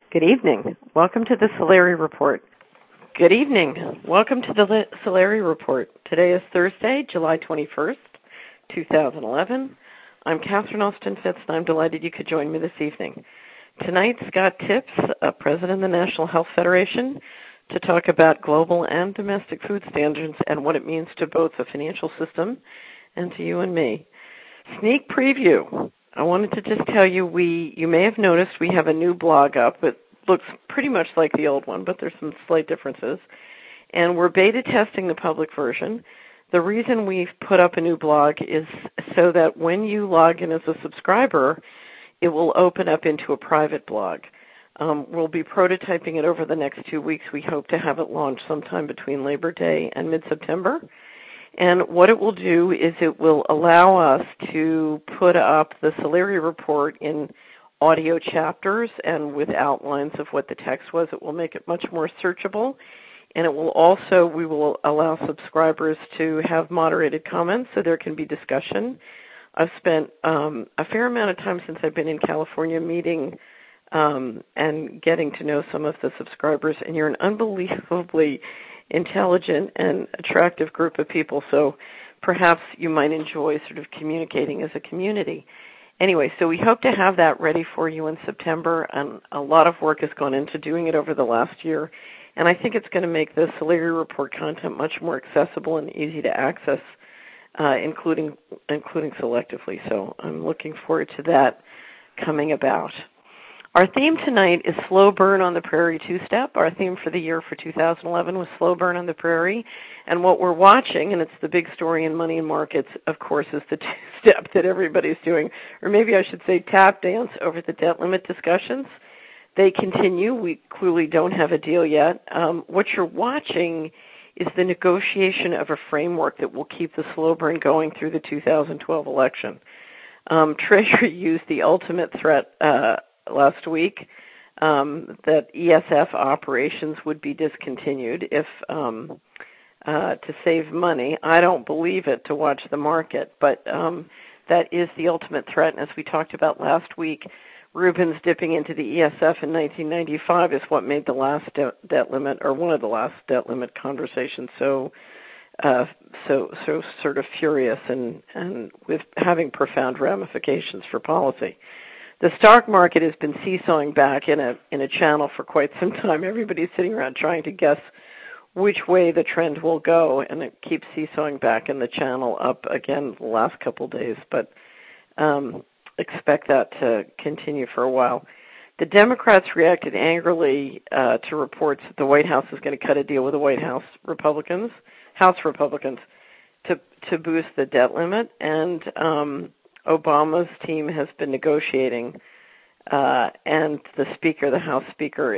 Good evening. Welcome to the Solari Report. Good evening. Welcome to the Solari Report. Today is Thursday, July 21st, 2011. I'm Catherine Austin-Fitz, and I'm delighted you could join me this evening. Tonight, Scott Tipps, President of the National Health Federation, to talk about global and domestic food standards and what it means to both the financial system and to you and me. Sneak preview. I wanted to just tell you, you may have noticed we have a new blog up. It looks pretty much like the old one, but there's some slight differences. And we're beta testing the public version. The reason we've put up a new blog is so that when you log in as a subscriber, it will open up into a private blog. We'll be prototyping it over the next 2 weeks. We hope to have it launched sometime between Labor Day and mid-September. And what it will do is it will allow us to put up the Solari Report in audio chapters and with outlines of what the text was. It will make it much more searchable. And it will also, we will allow subscribers to have moderated comments so there can be discussion. I've spent a fair amount of time since I've been in California meeting and getting to know some of the subscribers, and you're an unbelievably intelligent and attractive group of people, so perhaps you might enjoy sort of communicating as a community. Anyway, so we hope to have that ready for you in September, and a lot of work has gone into doing it over the last year, and I think it's going to make the Solari Report content much more accessible and easy to access, including selectively. So I'm looking forward to that coming about. Our theme tonight is Slow Burn on the Prairie two-step. Our theme for the year for 2011 was Slow Burn on the Prairie. And what we're watching, and it's the big story in money and markets, of course, is the two-step that everybody's doing, or maybe I should say tap dance over the debt limit discussions. They continue. We clearly don't have a deal yet. What you're watching is the negotiation of a framework that will keep the slow burn going through the 2012 election. Treasury used the ultimate threat last week that ESF operations would be discontinued if to save money. I don't believe it to watch the market, but that is the ultimate threat. And as we talked about last week, Rubin's dipping into the ESF in 1995 is what made the last debt limit, or one of the last debt limit conversations so sort of furious and with having profound ramifications for policy. The stock market has been seesawing back in a channel for quite some time. Everybody's sitting around trying to guess which way the trend will go, and it keeps seesawing back in the channel up again the last couple of days, but expect that to continue for a while. The Democrats reacted angrily to reports that the White House is going to cut a deal with the House Republicans to boost the debt limit, and Obama's team has been negotiating, and the House Speaker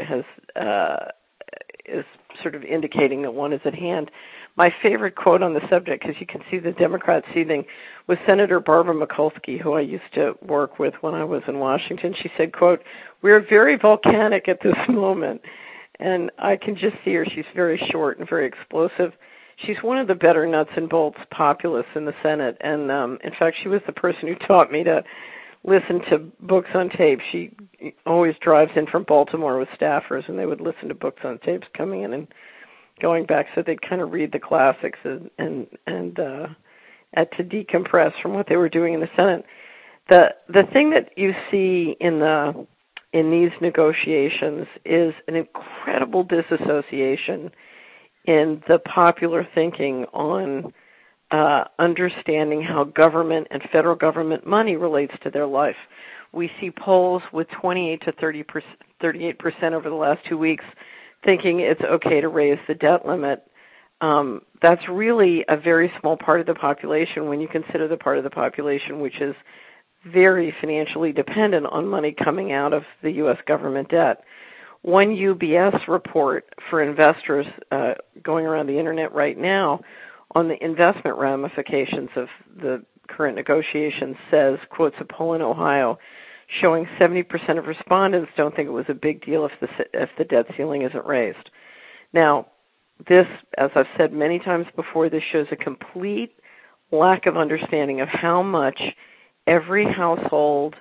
is sort of indicating that one is at hand. My favorite quote on the subject, because you can see the Democrats seething, was Senator Barbara Mikulski, who I used to work with when I was in Washington. She said, quote, "We're very volcanic at this moment." And I can just see her. She's very short and very explosive. She's one of the better nuts and bolts populists in the Senate, and in fact, she was the person who taught me to listen to books on tape. She always drives in from Baltimore with staffers, and they would listen to books on tapes coming in and going back, so they'd kind of read the classics and to decompress from what they were doing in the Senate. The thing that you see in these negotiations is an incredible disassociation in the popular thinking on understanding how government and federal government money relates to their life. We see polls with 28 to 38% over the last 2 weeks thinking it's okay to raise the debt limit. That's really a very small part of the population when you consider the part of the population which is very financially dependent on money coming out of the U.S. government debt. One UBS report for investors going around the internet right now on the investment ramifications of the current negotiations says, quotes a poll in Ohio, showing 70% of respondents don't think it was a big deal if the debt ceiling isn't raised. Now, this, as I've said many times before, this shows a complete lack of understanding of how much every household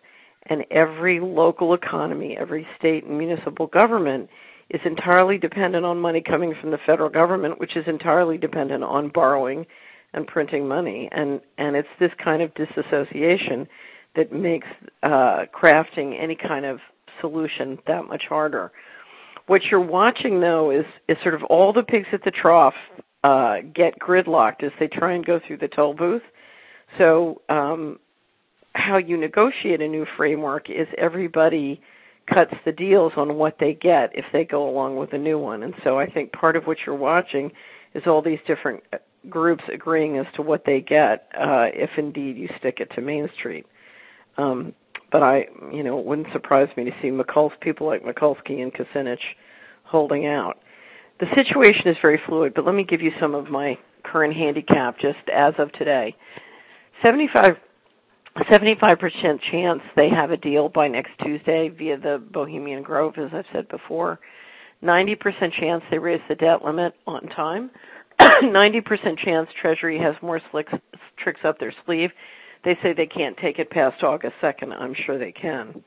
and every local economy, every state and municipal government is entirely dependent on money coming from the federal government, which is entirely dependent on borrowing and printing money. And it's this kind of disassociation that makes crafting any kind of solution that much harder. What you're watching, though, is sort of all the pigs at the trough get gridlocked as they try and go through the toll booth. So how you negotiate a new framework is everybody cuts the deals on what they get if they go along with a new one. And so I think part of what you're watching is all these different groups agreeing as to what they get if indeed you stick it to Main Street. But it wouldn't surprise me to see people like Mikulski and Kucinich holding out. The situation is very fluid, but let me give you some of my current handicap just as of today. 75% chance they have a deal by next Tuesday via the Bohemian Grove, as I've said before. 90% chance they raise the debt limit on time. 90% chance Treasury has more tricks up their sleeve. They say they can't take it past August 2nd. I'm sure they can.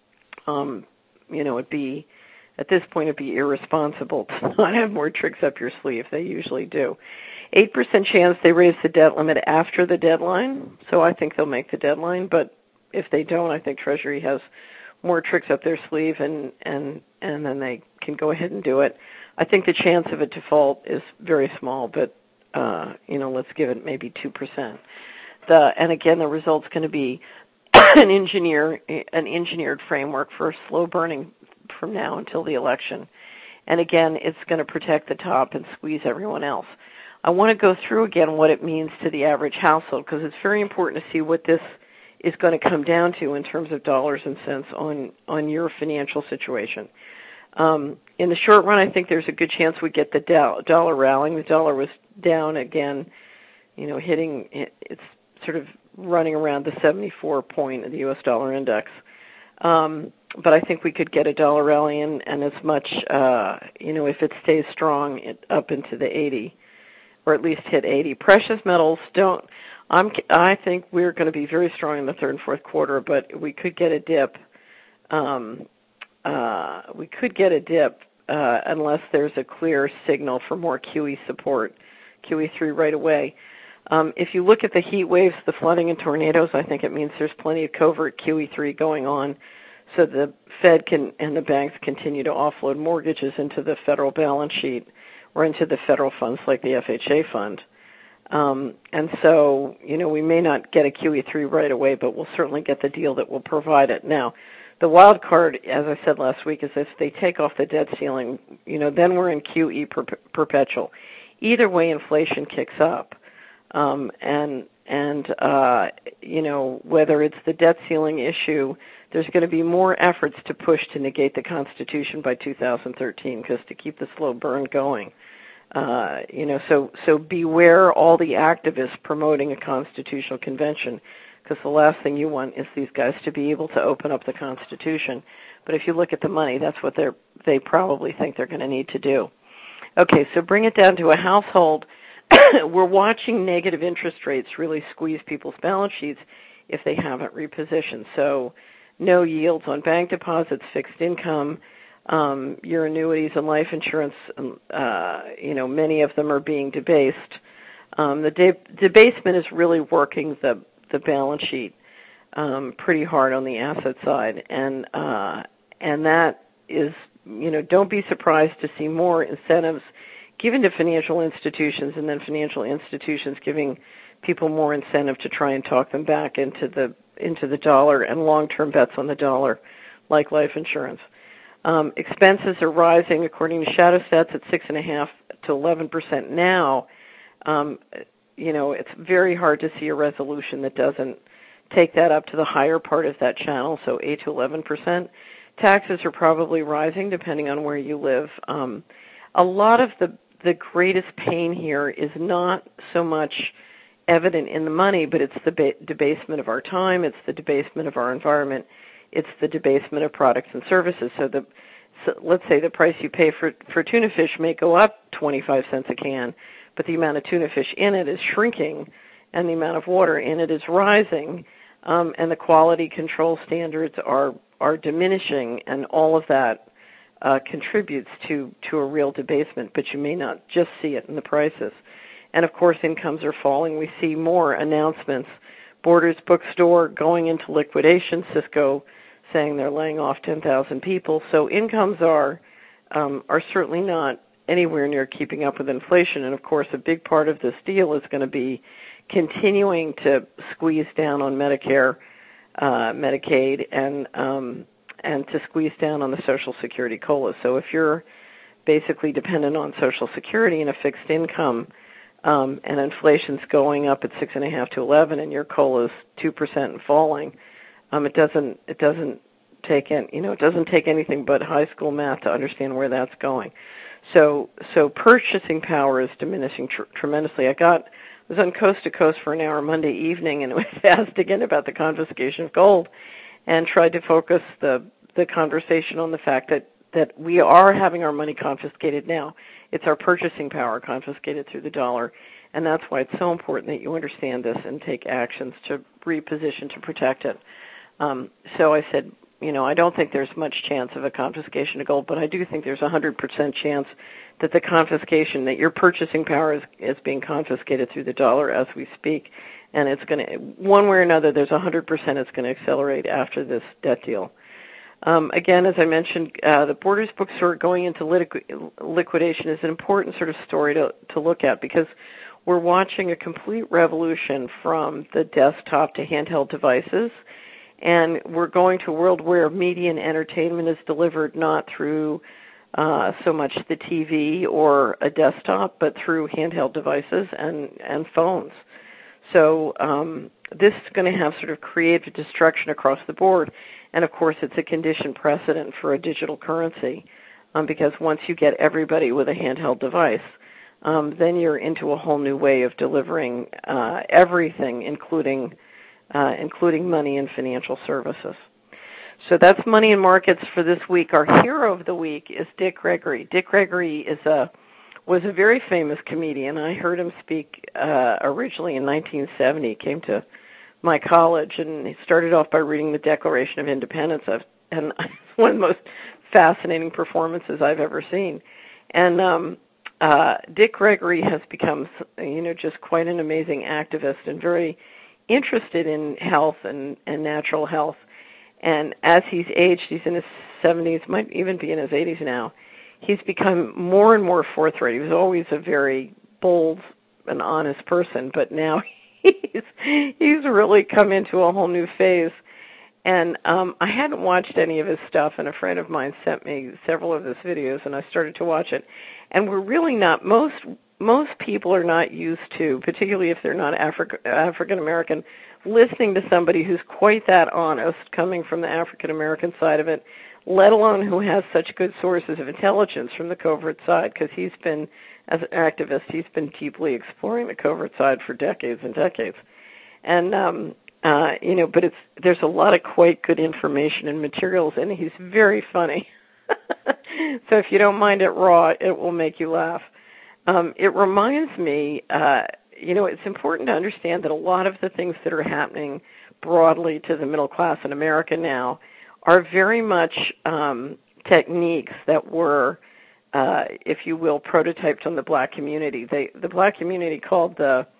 At this point, it'd be irresponsible to not have more tricks up your sleeve. They usually do. 8% chance they raise the debt limit after the deadline, so I think they'll make the deadline. But if they don't, I think Treasury has more tricks up their sleeve, and then they can go ahead and do it. I think the chance of a default is very small, but let's give it maybe 2%. And again, the result's going to be an engineered framework for slow burning from now until the election. And again, it's going to protect the top and squeeze everyone else. I want to go through again what it means to the average household, because it's very important to see what this is going to come down to in terms of dollars and cents on your financial situation. In the short run, I think there's a good chance we get the dollar rallying. The dollar was down again, hitting, it's sort of running around the 74 point of the U.S. dollar index. But I think we could get a dollar rally and as much, if it stays strong, up into the 80, or at least hit 80. Precious metals I think we're going to be very strong in the third and fourth quarter, but we could get a dip. Unless there's a clear signal for more QE support, QE3 right away. If you look at the heat waves, the flooding and tornadoes, I think it means there's plenty of covert QE3 going on, so the Fed and the banks continue to offload mortgages into the federal balance sheet or into the federal funds like the FHA fund. And so, we may not get a QE3 right away, but we'll certainly get the deal that will provide it. Now, the wild card, as I said last week, is if they take off the debt ceiling, then we're in QE perpetual. Either way, inflation kicks up. Whether it's the debt ceiling issue, there's going to be more efforts to push to negate the Constitution by 2013, because to keep the slow burn going. So beware all the activists promoting a constitutional convention, because the last thing you want is these guys to be able to open up the Constitution. But if you look at the money, that's what they probably think they're going to need to do. Okay, so bring it down to a household. We're watching negative interest rates really squeeze people's balance sheets if they haven't repositioned. So no yields on bank deposits, fixed income, your annuities and life insurance, many of them are being debased. The debasement is really working the balance sheet pretty hard on the asset side, and that is, don't be surprised to see more incentives given to financial institutions, and then financial institutions giving people more incentive to try and talk them back into the dollar and long-term bets on the dollar, like life insurance. Expenses are rising according to ShadowStats at 6.5% to 11% now. It's very hard to see a resolution that doesn't take that up to the higher part of that channel, so 8 to 11%. Taxes are probably rising depending on where you live. A lot of the greatest pain here is not so much evident in the money, but it's the debasement of our time, it's the debasement of our environment, it's the debasement of products and services. So let's say the price you pay for tuna fish may go up 25 cents a can, but the amount of tuna fish in it is shrinking, and the amount of water in it is rising. and the quality control standards are diminishing, and all of that contributes to a real debasement, but you may not just see it in the prices. And of course, incomes are falling. We see more announcements. Borders Bookstore going into liquidation. Cisco saying they're laying off 10,000 people. So incomes are certainly not anywhere near keeping up with inflation. And of course, a big part of this deal is going to be continuing to squeeze down on Medicare, Medicaid, and to squeeze down on the Social Security COLA. So if you're basically dependent on Social Security and a fixed income, and inflation's going up at 6.5 to 11, and your COLA is 2% and falling, it doesn't take anything but high school math to understand where that's going. So purchasing power is diminishing tremendously. I was on Coast to Coast for an hour Monday evening, and was asked again about the confiscation of gold, and tried to focus the conversation on the fact that we are having our money confiscated now. It's our purchasing power confiscated through the dollar, and that's why it's so important that you understand this and take actions to reposition to protect it. So I said, I don't think there's much chance of a confiscation of gold, but I do think there's 100% chance that the confiscation, that your purchasing power is being confiscated through the dollar as we speak, and it's going to, one way or another, there's 100% it's going to accelerate after this debt deal. Again, as I mentioned, the Borders Bookstore going into liquidation is an important sort of story to look at, because we're watching a complete revolution from the desktop to handheld devices, and we're going to a world where media and entertainment is delivered not through so much the TV or a desktop, but through handheld devices and phones. So this is going to have sort of creative destruction across the board. And, of course, it's a conditioned precedent for a digital currency, because once you get everybody with a handheld device, then you're into a whole new way of delivering everything, including money and financial services. So that's Money and Markets for this week. Our hero of the week is Dick Gregory. Dick Gregory was a very famous comedian. I heard him speak originally in 1970. He came to my college, and he started off by reading the Declaration of Independence, and it's one of the most fascinating performances I've ever seen. And Dick Gregory has become, just quite an amazing activist and very interested in health and natural health. And as he's aged, he's in his 70s, might even be in his 80s now, he's become more and more forthright. He was always a very bold and honest person, but now he's really come into a whole new phase. And I hadn't watched any of his stuff, and a friend of mine sent me several of his videos, and I started to watch it. And we're really not, most people are not used to, particularly if they're not African American, listening to somebody who's quite that honest, coming from the African American side of it, let alone who has such good sources of intelligence from the covert side, because he's been, as an activist, he's been deeply exploring the covert side for decades and decades. And, but there's a lot of quite good information and materials, and he's very funny. So if you don't mind it raw, it will make you laugh. It reminds me, it's important to understand that a lot of the things that are happening broadly to the middle class in America now are very much techniques that were, if you will, prototyped on the black community. The black community called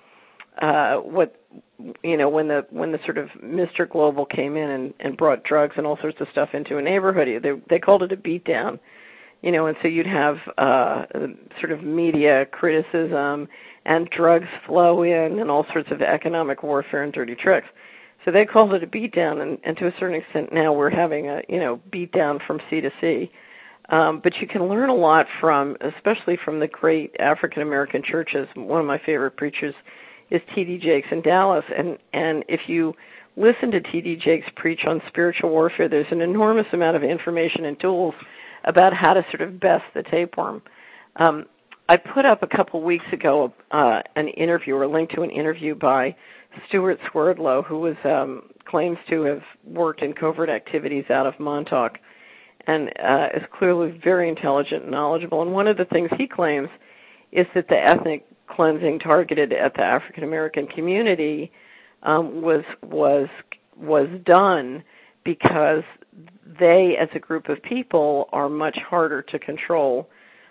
when the sort of Mr. Global came in and brought drugs and all sorts of stuff into a neighborhood, they called it a beatdown. And so you'd have sort of media criticism and drugs flow in and all sorts of economic warfare and dirty tricks. So they called it a beatdown, and to a certain extent now we're having a, beatdown from C to C. But you can learn a lot especially from the great African-American churches. One of my favorite preachers is T.D. Jakes in Dallas. And if you listen to T.D. Jakes preach on spiritual warfare, there's an enormous amount of information and tools about how to sort of best the tapeworm. I put up a couple weeks ago an interview, or a link to an interview by Stuart Swerdlow, who claims to have worked in covert activities out of Montauk, and is clearly very intelligent and knowledgeable. And one of the things he claims is that the ethnic cleansing targeted at the African American community was was done because they, as a group of people, are much harder to control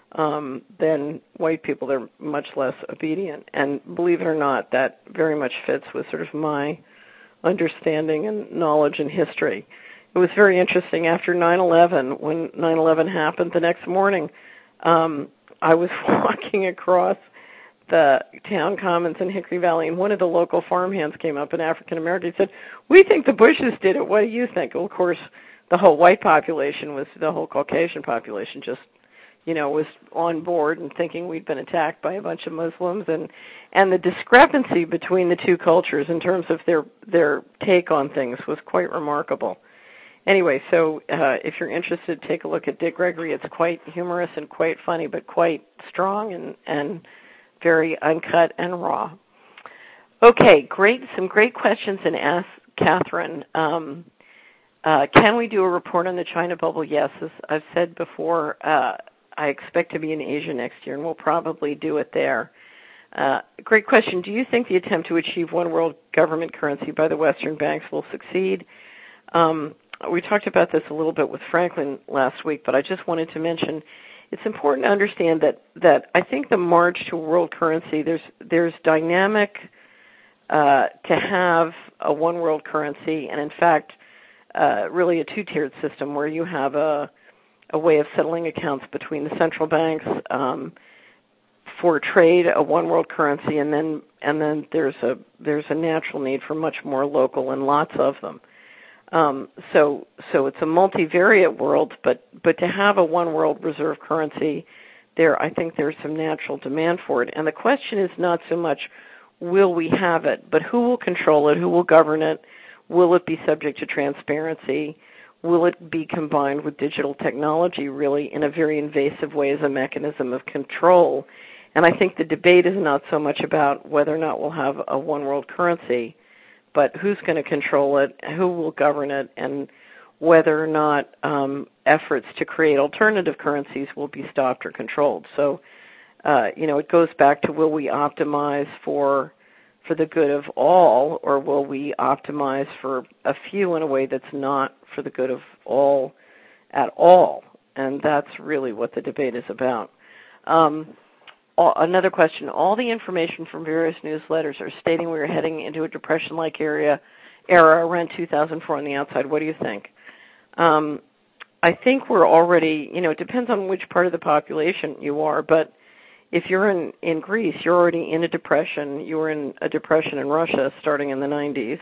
than white people. They're much less obedient. And believe it or not, that very much fits with sort of my understanding and knowledge and history. It was very interesting. After 9/11, when 9/11 happened, the next morning, I was walking across the town commons in Hickory Valley, and one of the local farmhands came up, an African American, said, "We think the Bushes did it. What do you think?" Well, of course, the whole white population the whole Caucasian population just, was on board and thinking we'd been attacked by a bunch of Muslims, and the discrepancy between the two cultures in terms of their take on things was quite remarkable. Anyway, so if you're interested, take a look at Dick Gregory. It's quite humorous and quite funny, but quite strong and very uncut and raw. Okay, great. Some great questions and ask Catherine. Can we do a report on the China bubble? Yes, as I've said before, I expect to be in Asia next year, and we'll probably do it there. Great question. Do you think the attempt to achieve one world government currency by the Western banks will succeed? We talked about this a little bit with Franklin last week, but I just wanted to mention it's important to understand that I think the march to world currency, there's dynamic to have a one world currency, and in fact, really a two-tiered system where you have a way of settling accounts between the central banks for trade, a one world currency, and then there's a natural need for much more local and lots of them. So it's a multivariate world, but to have a one world reserve currency, I think there's some natural demand for it. And the question is not so much will we have it, but who will control it, who will govern it, will it be subject to transparency, will it be combined with digital technology really in a very invasive way as a mechanism of control. And I think the debate is not so much about whether or not we'll have a one world currency, but who's going to control it, who will govern it, and whether or not efforts to create alternative currencies will be stopped or controlled. So, it goes back to will we optimize for the good of all, or will we optimize for a few in a way that's not for the good of all at all? And that's really what the debate is about. Another question. All the information from various newsletters are stating we are heading into a depression-like era around 2004 on the outside. What do you think? I think we're already, it depends on which part of the population you are, but if you're in Greece, you're already in a depression. You were in a depression in Russia starting in the 90s.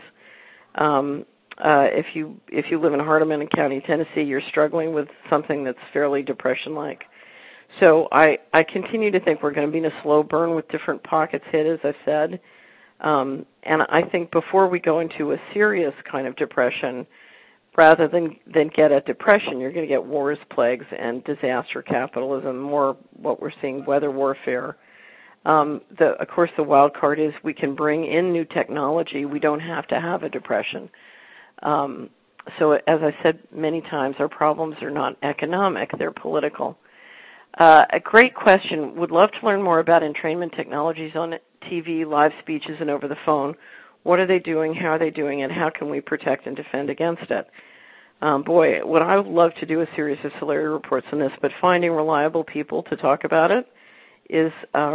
If you live in Hardeman County, Tennessee, you're struggling with something that's fairly depression-like. So I continue to think we're going to be in a slow burn with different pockets hit, as I said. And I think before we go into a serious kind of depression, rather than get at depression, you're going to get wars, plagues, and disaster capitalism, more what we're seeing, weather warfare. Of course, the wild card is we can bring in new technology. We don't have to have a depression. So as I said many times, our problems are not economic, they're political. A great question. Would love to learn more about entrainment technologies on TV, live speeches, and over the phone. What are they doing? How are they doing it? How can we protect and defend against it? What I would love to do a series of Solari reports on this, but finding reliable people to talk about it is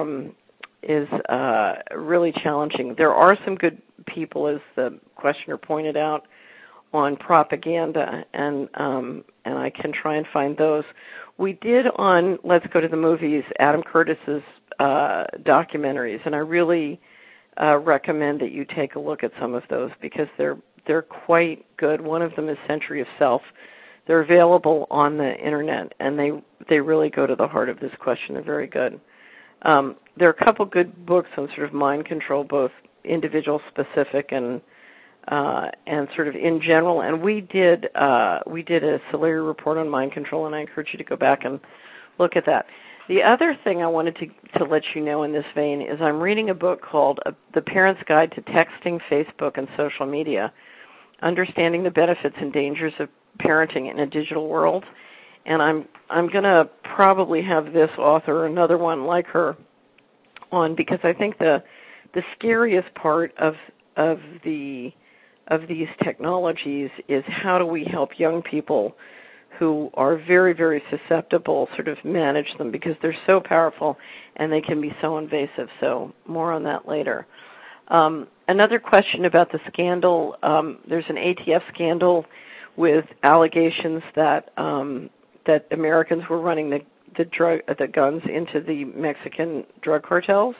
really challenging. There are some good people, as the questioner pointed out, on propaganda, and I can try and find those. We did on Let's Go to the Movies, Adam Curtis's documentaries, and I really recommend that you take a look at some of those because they're quite good. One of them is Century of Self. They're available on the internet, and they really go to the heart of this question. They're very good. There are a couple good books on sort of mind control, both individual specific and sort of in general. And we did a Solari report on mind control, and I encourage you to go back and look at that. The other thing I wanted to let you know in this vein is I'm reading a book called The Parent's Guide to Texting, Facebook, and Social Media, Understanding the Benefits and Dangers of Parenting in a Digital World. And I'm going to probably have this author or another one like her on because I think the scariest part of the of these technologies is how do we help young people who are very, very susceptible sort of manage them, because they're so powerful and they can be so invasive. So more on that later. Another question about the scandal. There's an ATF scandal with allegations that that Americans were running the guns into the Mexican drug cartels.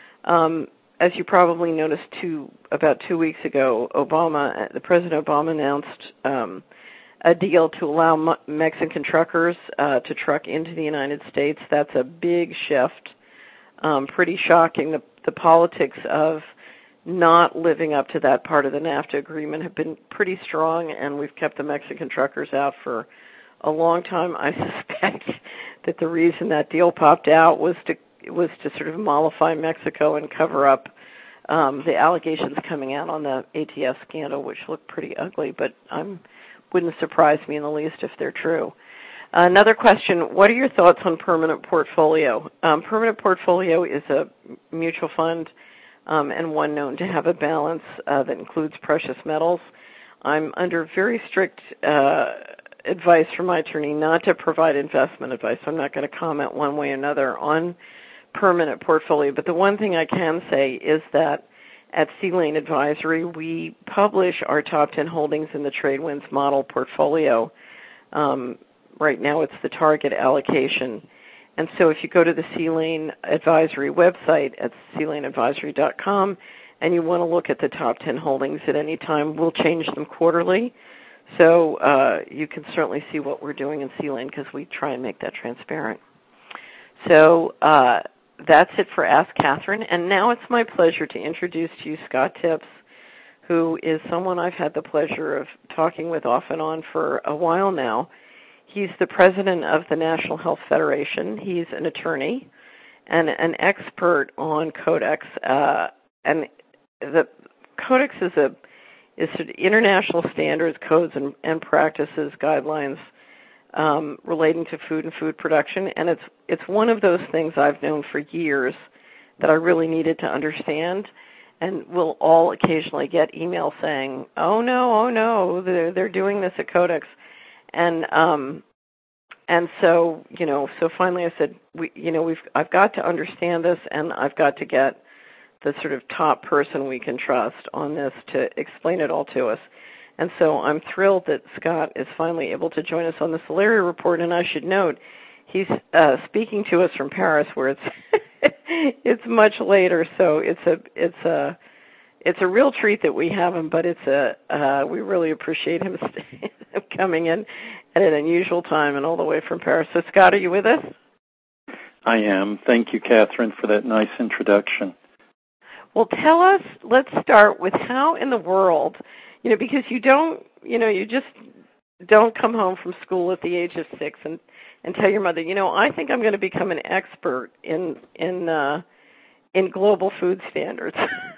As you probably noticed, about 2 weeks ago, President Obama announced a deal to allow Mexican truckers to truck into the United States. That's a big shift. Pretty shocking. The politics of not living up to that part of the NAFTA agreement have been pretty strong, and we've kept the Mexican truckers out for a long time. I suspect that the reason that deal popped out was to sort of mollify Mexico and cover up the allegations coming out on the ATF scandal, which look pretty ugly, but wouldn't surprise me in the least if they're true. Another question, what are your thoughts on Permanent Portfolio? Permanent Portfolio is a mutual fund and one known to have a balance that includes precious metals. I'm under very strict advice from my attorney not to provide investment advice. I'm not going to comment one way or another on Permanent Portfolio. But the one thing I can say is that at Sea Lane Advisory, we publish our top 10 holdings in the TradeWinds model portfolio. Right now it's the target allocation. And so if you go to the Sea Lane Advisory website at sealaneadvisory.com and you want to look at the top 10 holdings at any time, we'll change them quarterly. So you can certainly see what we're doing in Sea Lane because we try and make that transparent. So that's it for Ask Catherine. And now it's my pleasure to introduce to you Scott Tipps, who is someone I've had the pleasure of talking with off and on for a while now. He's the president of the National Health Federation. He's an attorney and an expert on Codex. And the Codex is sort of international standards, codes, and practices, guidelines relating to food and food production. And it's one of those things I've known for years that I really needed to understand. And we'll all occasionally get emails saying, "Oh no, they're doing this at Codex." And so, so finally I said, I've got to understand this, and I've got to get the sort of top person we can trust on this to explain it all to us. And so I'm thrilled that Scott is finally able to join us on the Solari Report. And I should note, he's speaking to us from Paris, where it's it's much later. So it's a real treat that we have him. But we really appreciate him coming in at an unusual time and all the way from Paris. So Scott, are you with us? I am. Thank you, Catherine, for that nice introduction. Well, tell us, let's start with how in the world, because you just don't come home from school at the age of 6 and tell your mother, I think I'm going to become an expert in global food standards.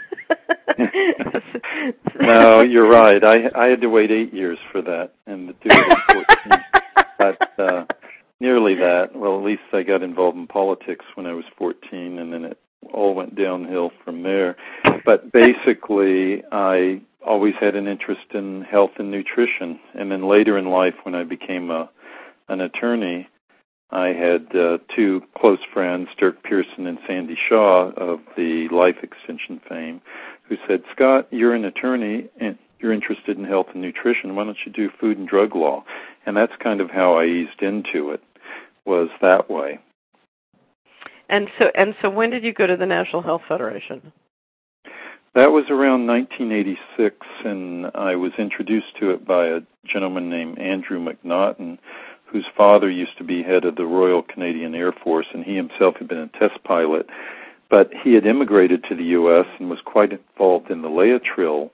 No, you're right. I had to wait 8 years for that, and to do it at 14. But nearly that. Well, at least I got involved in politics when I was 14, and then it all went downhill from there. But basically, I always had an interest in health and nutrition. And then later in life, when I became an attorney, I had two close friends, Dirk Pearson and Sandy Shaw of the Life Extension fame, who said, "Scott, you're an attorney and you're interested in health and nutrition. Why don't you do food and drug law?" And that's kind of how I eased into it, was that way. And so when did you go to the National Health Federation? That was around 1986, and I was introduced to it by a gentleman named Andrew McNaughton, whose father used to be head of the Royal Canadian Air Force, and he himself had been a test pilot. But he had immigrated to the U.S. and was quite involved in the Laetrile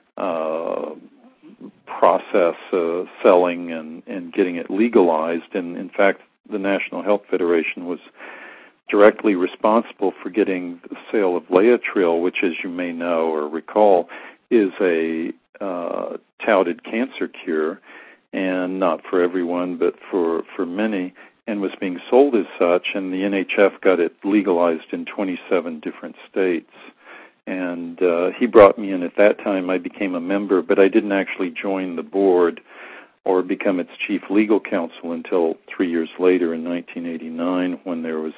process, selling and getting it legalized. And, in fact, the National Health Federation was directly responsible for getting the sale of Laetrile, which, as you may know or recall, is a touted cancer cure, and not for everyone, but for many, and was being sold as such, and the NHF got it legalized in 27 different states. And he brought me in at that time. I became a member, but I didn't actually join the board or become its chief legal counsel until 3 years later in 1989, when there was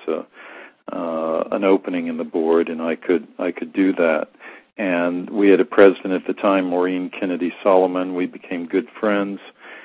an opening in the board, and I could do that. And we had a president at the time, Maureen Kennedy Solomon. We became good friends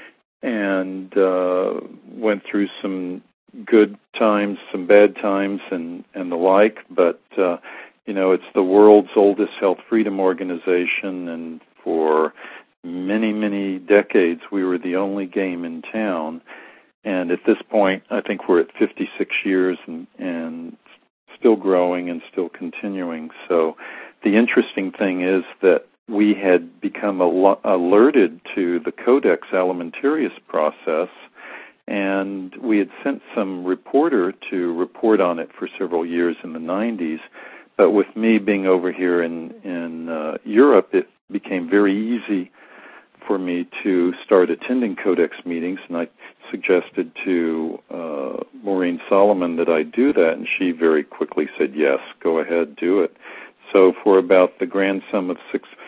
and went through some good times, some bad times, and the like. But it's the world's oldest health freedom organization, and for many, many decades we were the only game in town. And at this point, I think we're at 56 years and still growing and still continuing. So the interesting thing is that we had become alerted to the Codex Alimentarius process, and we had sent some reporter to report on it for several years in the 90s. But with me being over here in Europe, it became very easy for me to start attending Codex meetings, and I suggested to Maureen Solomon that I do that, and she very quickly said, yes, go ahead, do it. So for about the grand sum of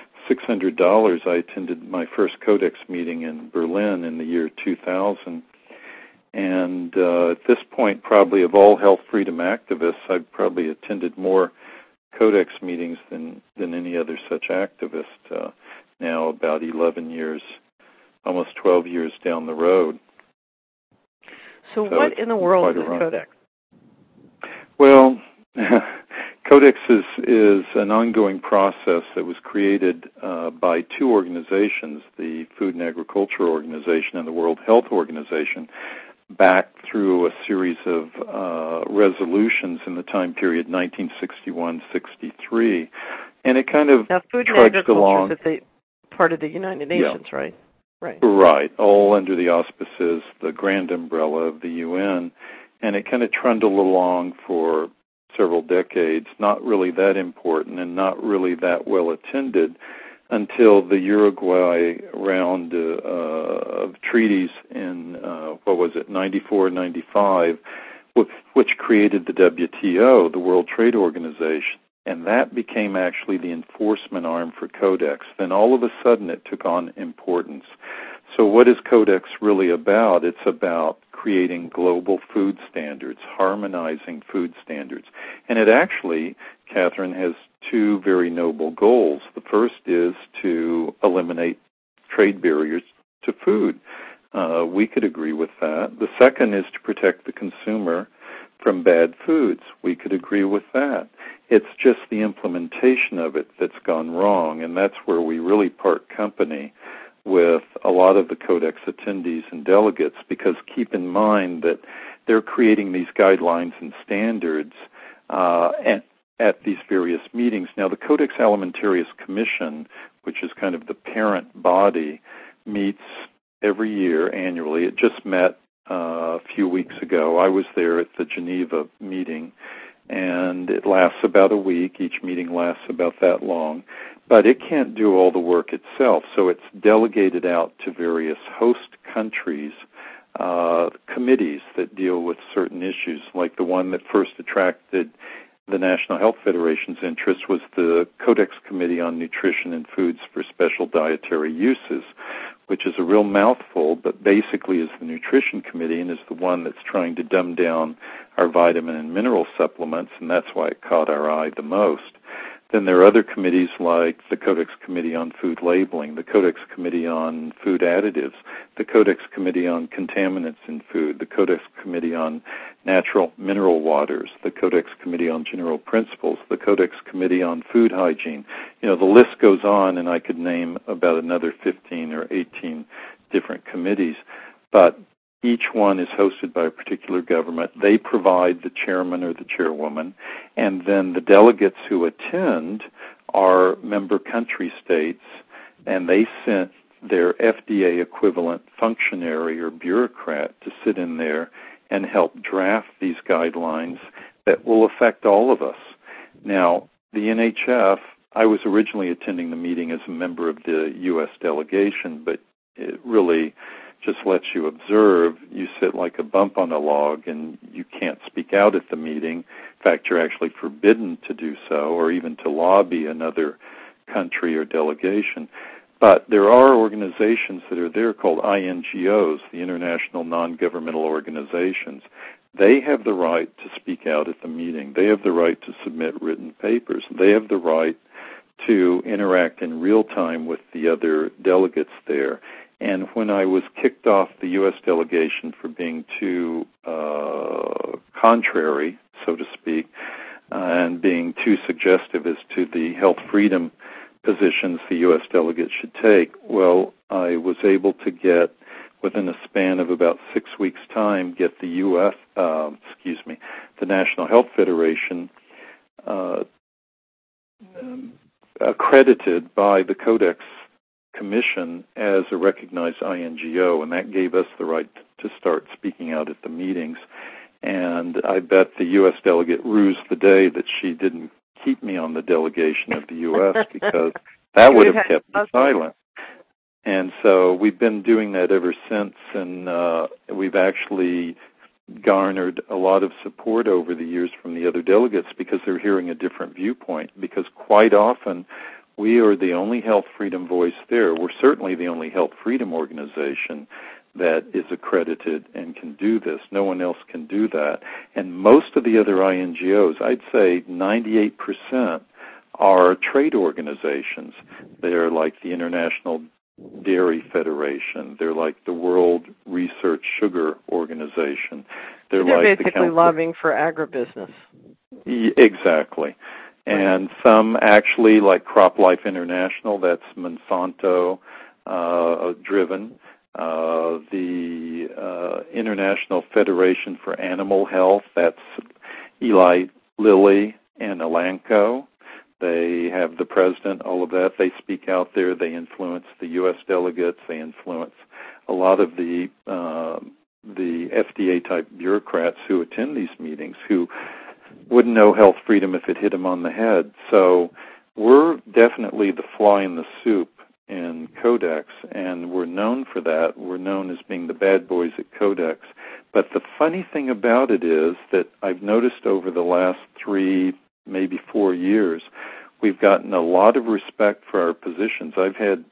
$600, I attended my first Codex meeting in Berlin in the year 2000. And at this point, probably of all health freedom activists, I've probably attended more Codex meetings than any other such activist, now about 11 years, almost 12 years down the road. So what in the world is Codex? Well, Codex is an ongoing process that was created by two organizations, the Food and Agriculture Organization and the World Health Organization, back through a series of resolutions in the time period 1961-63. And it kind of Food and trudged along. Agriculture is part of the United Nations, yeah. Right. Right, all under the auspices, the grand umbrella of the UN. And it kind of trundled along for several decades, not really that important and not really that well attended, until the Uruguay round of treaties in, 94, 95, which created the WTO, the World Trade Organization. And that became actually the enforcement arm for Codex. Then all of a sudden it took on importance. So what is Codex really about? It's about creating global food standards, harmonizing food standards. And it actually, Catherine, has two very noble goals. The first is to eliminate trade barriers to food. We could agree with that. The second is to protect the consumer from bad foods. We could agree with that. It's just the implementation of it that's gone wrong, and that's where we really part company with a lot of the Codex attendees and delegates, because keep in mind that they're creating these guidelines and standards at these various meetings. Now, the Codex Alimentarius Commission, which is kind of the parent body, meets every year annually. It just met a few weeks ago. I was there at the Geneva meeting, and it lasts about a week. Each meeting lasts about that long. But it can't do all the work itself, so it's delegated out to various host countries, committees that deal with certain issues, like the one that first attracted the National Health Federation's interest was the Codex Committee on Nutrition and Foods for Special Dietary Uses, which is a real mouthful, but basically is the Nutrition Committee and is the one that's trying to dumb down our vitamin and mineral supplements, and that's why it caught our eye the most. Then there are other committees like the Codex Committee on Food Labeling, the Codex Committee on Food Additives, the Codex Committee on Contaminants in Food, the Codex Committee on Natural Mineral Waters, the Codex Committee on General Principles, the Codex Committee on Food Hygiene. You know, the list goes on, and I could name about another 15 or 18 different committees. But each one is hosted by a particular government. They provide the chairman or the chairwoman, and then the delegates who attend are member country states, and they sent their FDA equivalent functionary or bureaucrat to sit in there and help draft these guidelines that will affect all of us. Now, the NHF, I was originally attending the meeting as a member of the U.S. delegation, but it really just lets you observe. You sit like a bump on a log, and you can't speak out at the meeting. fact, you're actually forbidden to do so or even to lobby another country or delegation. But there are organizations that are there called INGOs, the International Non-Governmental Organizations. They have the right to speak out at the meeting. They have the right to submit written papers. They have the right to interact in real time with the other delegates there. And when I was kicked off the U.S. delegation for being too contrary, so to speak, and being too suggestive as to the health freedom positions the U.S. delegate should take, well, I was able to get, within a span of about 6 weeks' time, get the the National Health Federation accredited by the Codex Commission as a recognized INGO, and that gave us the right to start speaking out at the meetings. And I bet the U.S. delegate rused the day that she didn't keep me on the delegation of the U.S. because that would have kept me silent. And so we've been doing that ever since, and we've actually garnered a lot of support over the years from the other delegates because they're hearing a different viewpoint, because quite often we are the only health freedom voice there. We're certainly the only health freedom organization that is accredited and can do this. No one else can do that. And most of the other INGOs, I'd say 98%, are trade organizations. They're like the International Dairy Federation. They're like the World Research Sugar Organization. They're like basically lobbying for agribusiness. Exactly. And some actually, like CropLife International, that's Monsanto driven. The International Federation for Animal Health, that's Eli Lilly and Elanco. They have the president, all of that. They speak out there. They influence the U.S. delegates. They influence a lot of the FDA-type bureaucrats who attend these meetings, who wouldn't know health freedom if it hit them on the head. So we're definitely the fly in the soup in Codex, and we're known for that. We're known as being the bad boys at Codex. But the funny thing about it is that I've noticed over the last 3, maybe 4 years, we've gotten a lot of respect for our positions. I've had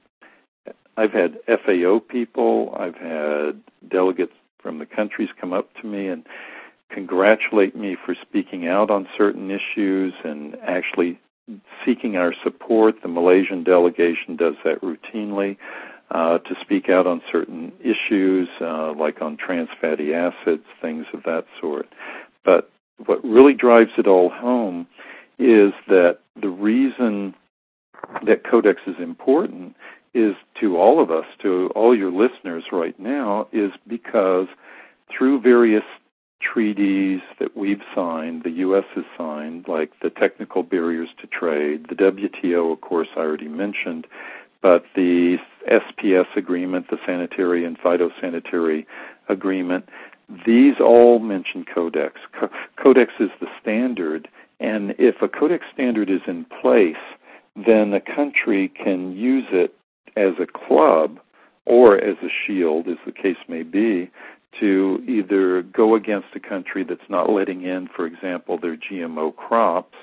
FAO people, I've had delegates from the countries come up to me and congratulate me for speaking out on certain issues and actually seeking our support. The Malaysian delegation does that routinely to speak out on certain issues, like on trans fatty acids, things of that sort. But what really drives it all home is that the reason that Codex is important is to all of us, to all your listeners right now, is because through various treaties that we've signed, the U.S. has signed, like the Technical Barriers to Trade, the WTO, of course, I already mentioned, but the SPS agreement, the Sanitary and Phytosanitary Agreement, these all mention Codex. Codex is the standard, and if a Codex standard is in place, then a country can use it as a club or as a shield, as the case may be, to either go against a country that's not letting in, for example, their GMO crops,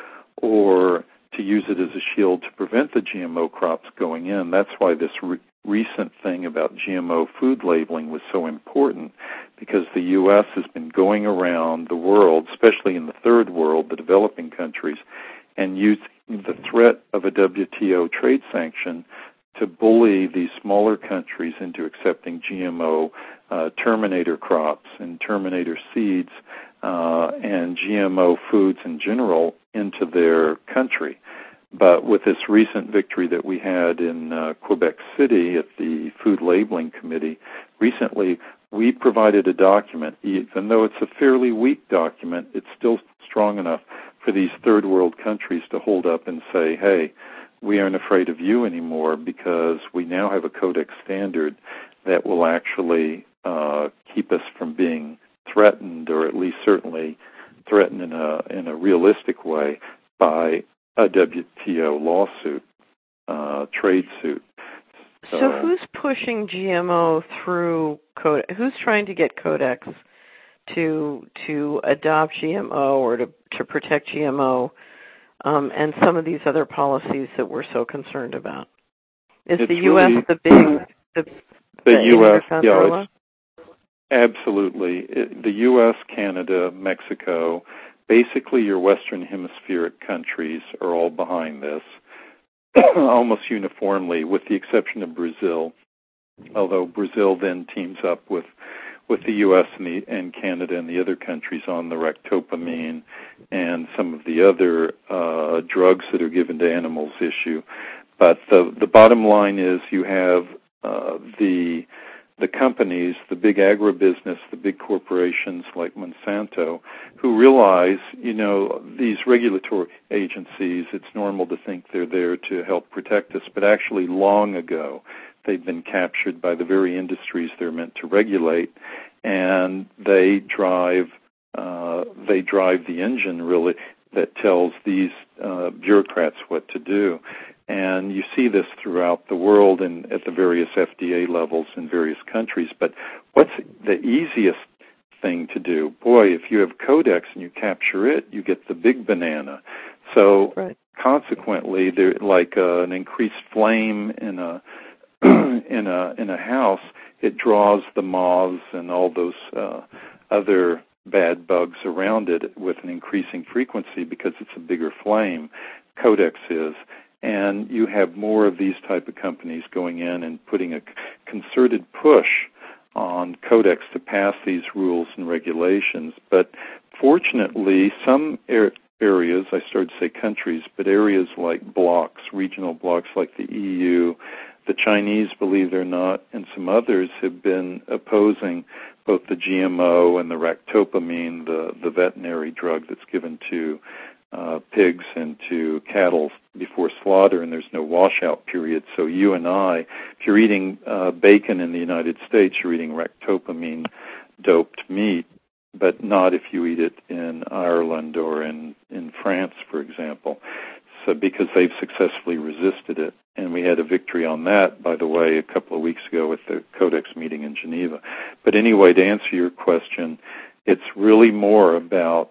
or to use it as a shield to prevent the GMO crops going in. That's why this recent thing about GMO food labeling was so important, because the U.S. has been going around the world, especially in the third world, the developing countries, and using the threat of a WTO trade sanction to bully these smaller countries into accepting GMO terminator crops and terminator seeds and GMO foods in general into their country. But with this recent victory that we had in Quebec City at the Food Labeling Committee recently, we provided a document. Even though it's a fairly weak document, it's still strong enough for these third world countries to hold up and say, hey, we aren't afraid of you anymore because we now have a Codex standard that will actually keep us from being threatened, or at least certainly threatened in a realistic way by a WTO lawsuit, trade suit. So who's pushing GMO through Codex? Who's trying to get Codex to adopt GMO or to protect GMO, and some of these other policies that we're so concerned about? Is the U.S. really the U.S. Yeah, absolutely. The U.S., Canada, Mexico, basically your Western Hemispheric countries are all behind this, almost uniformly, with the exception of Brazil. Although Brazil then teams up with the U.S. and Canada and the other countries on the ractopamine and some of the other drugs that are given to animals issue. But the bottom line is you have the companies, the big agribusiness, the big corporations like Monsanto, who realize, these regulatory agencies, it's normal to think they're there to help protect us, but actually long ago they've been captured by the very industries they're meant to regulate, and they drive the engine, really, that tells these bureaucrats what to do. And you see this throughout the world and at the various FDA levels in various countries. But what's the easiest thing to do? Boy, if you have Codex and you capture it, you get the big banana. So consequently, there, like an increased flame in a house, it draws the moths and all those other bad bugs around it with an increasing frequency because it's a bigger flame. Codex is. And you have more of these type of companies going in and putting a concerted push on Codex to pass these rules and regulations. But fortunately, some areas, I started to say countries, but areas like blocks, regional blocks like the EU, the Chinese, believe it or not, and some others have been opposing both the GMO and the ractopamine, the veterinary drug that's given to pigs and to cattle before slaughter, and there's no washout period. So you and I, if you're eating bacon in the United States, you're eating ractopamine-doped meat, but not if you eat it in Ireland or in France, for example. So because they've successfully resisted it. And we had a victory on that, by the way, a couple of weeks ago with the Codex meeting in Geneva. But anyway, to answer your question, it's really more about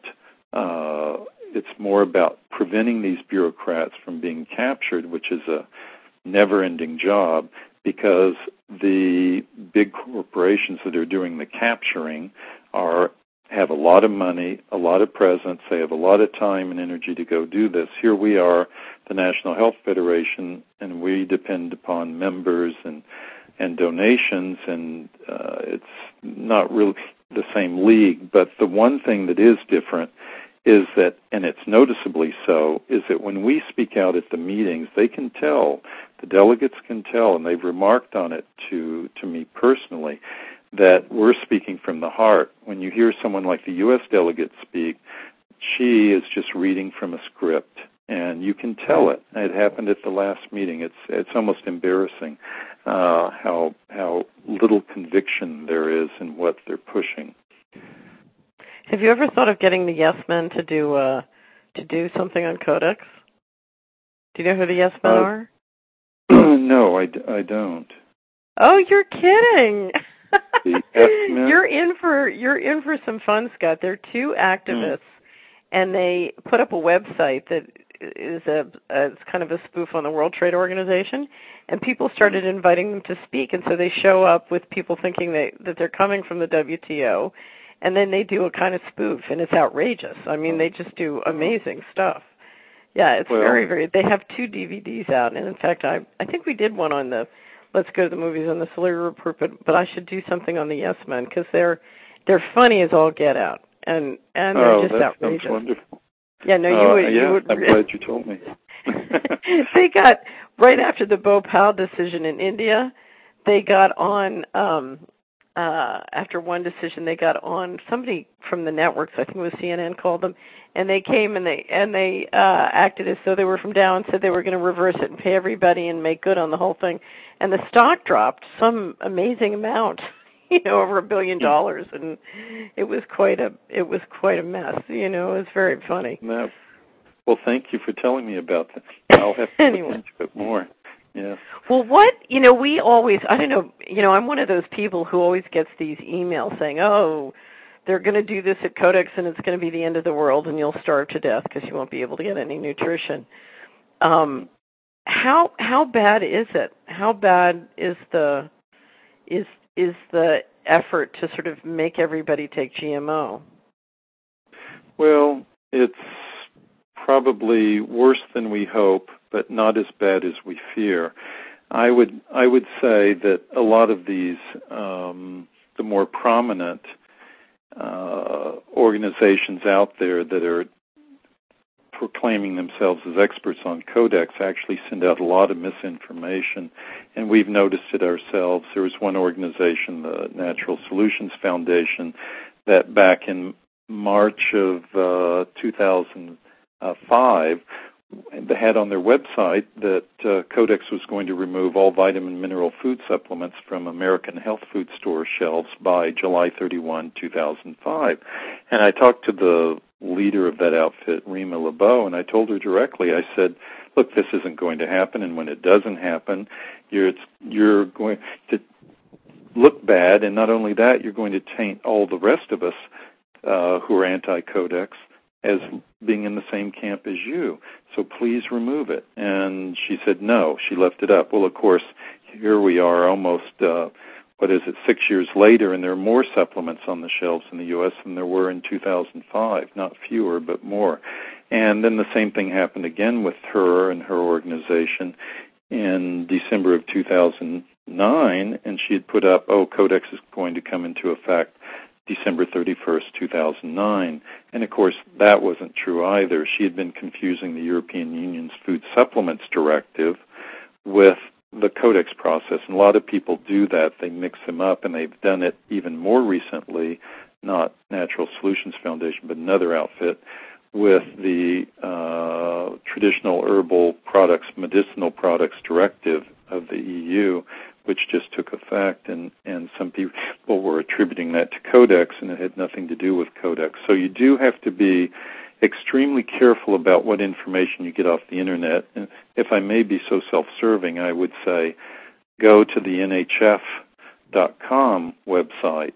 preventing these bureaucrats from being captured, which is a never-ending job, because the big corporations that are doing the capturing have a lot of money, a lot of presence, they have a lot of time and energy to go do this. Here we are, the National Health Federation, and we depend upon members and donations, and it's not really the same league. But the one thing that is different is that, and it's noticeably so, is that when we speak out at the meetings, they can tell, the delegates can tell, and they've remarked on it to me personally, that we're speaking from the heart. When you hear someone like the U.S. delegate speak, she is just reading from a script, and you can tell it. It happened at the last meeting. It's almost embarrassing how little conviction there is in what they're pushing. Have you ever thought of getting the Yes Men to do something on Codex? Do you know who the Yes Men are? No, I don't. Oh, you're kidding. The Yes Men? You're in for some fun, Scott. They're two activists, and they put up a website that is it's kind of a spoof on the World Trade Organization, and people started inviting them to speak, and so they show up with people thinking that they're coming from the WTO, and then they do a kind of spoof, and it's outrageous. I mean, they just do amazing stuff. Yeah, it's very, very. They have 2 DVDs out, and in fact, I think we did one on the Let's Go to the Movies on the Solari Report, but I should do something on the Yes Men because they're funny as all get out, and they're just outrageous. Sounds wonderful. Yeah, no, you would. Yeah, you would, I'm glad you told me. They got right after the Bhopal decision in India. They got on. After one decision, they got on somebody from the networks. I think it was CNN called them, and they came and they acted as though they were from Dow and said they were going to reverse it and pay everybody and make good on the whole thing. And the stock dropped some amazing amount, over $1 billion, and it was quite a mess. It was very funny. No. Well, thank you for telling me about that. I'll have to look into it more. Yeah. Well, we always, I don't know, I'm one of those people who always gets these emails saying, oh, they're going to do this at Codex, and it's going to be the end of the world, and you'll starve to death because you won't be able to get any nutrition. How bad is it? How bad is the effort to sort of make everybody take GMO? Well, it's probably worse than we hope, but not as bad as we fear. I would say that a lot of these, the more prominent organizations out there that are proclaiming themselves as experts on Codex actually send out a lot of misinformation, and we've noticed it ourselves. There was one organization, the Natural Solutions Foundation, that back in March of 2005, they had on their website that Codex was going to remove all vitamin mineral food supplements from American health food store shelves by July 31, 2005. And I talked to the leader of that outfit, Rima LeBeau, and I told her directly, I said, look, this isn't going to happen, and when it doesn't happen, you're going to look bad, and not only that, you're going to taint all the rest of us who are anti-Codex as being in the same camp as you. So please remove it. And she said no. She left it up. Well, of course, here we are almost, 6 years later, and there are more supplements on the shelves in the U.S. than there were in 2005. Not fewer, but more. And then the same thing happened again with her and her organization in December of 2009, and she had put up, Codex is going to come into effect December 31st, 2009. And, of course, that wasn't true either. She had been confusing the European Union's Food Supplements Directive with the Codex process. And a lot of people do that. They mix them up, and they've done it even more recently, not Natural Solutions Foundation, but another outfit, with the Traditional Herbal Products, Medicinal Products Directive of the EU, which just took effect, and some people were attributing that to Codex, and it had nothing to do with Codex. So you do have to be extremely careful about what information you get off the Internet. And if I may be so self-serving, I would say go to the NHF.com website,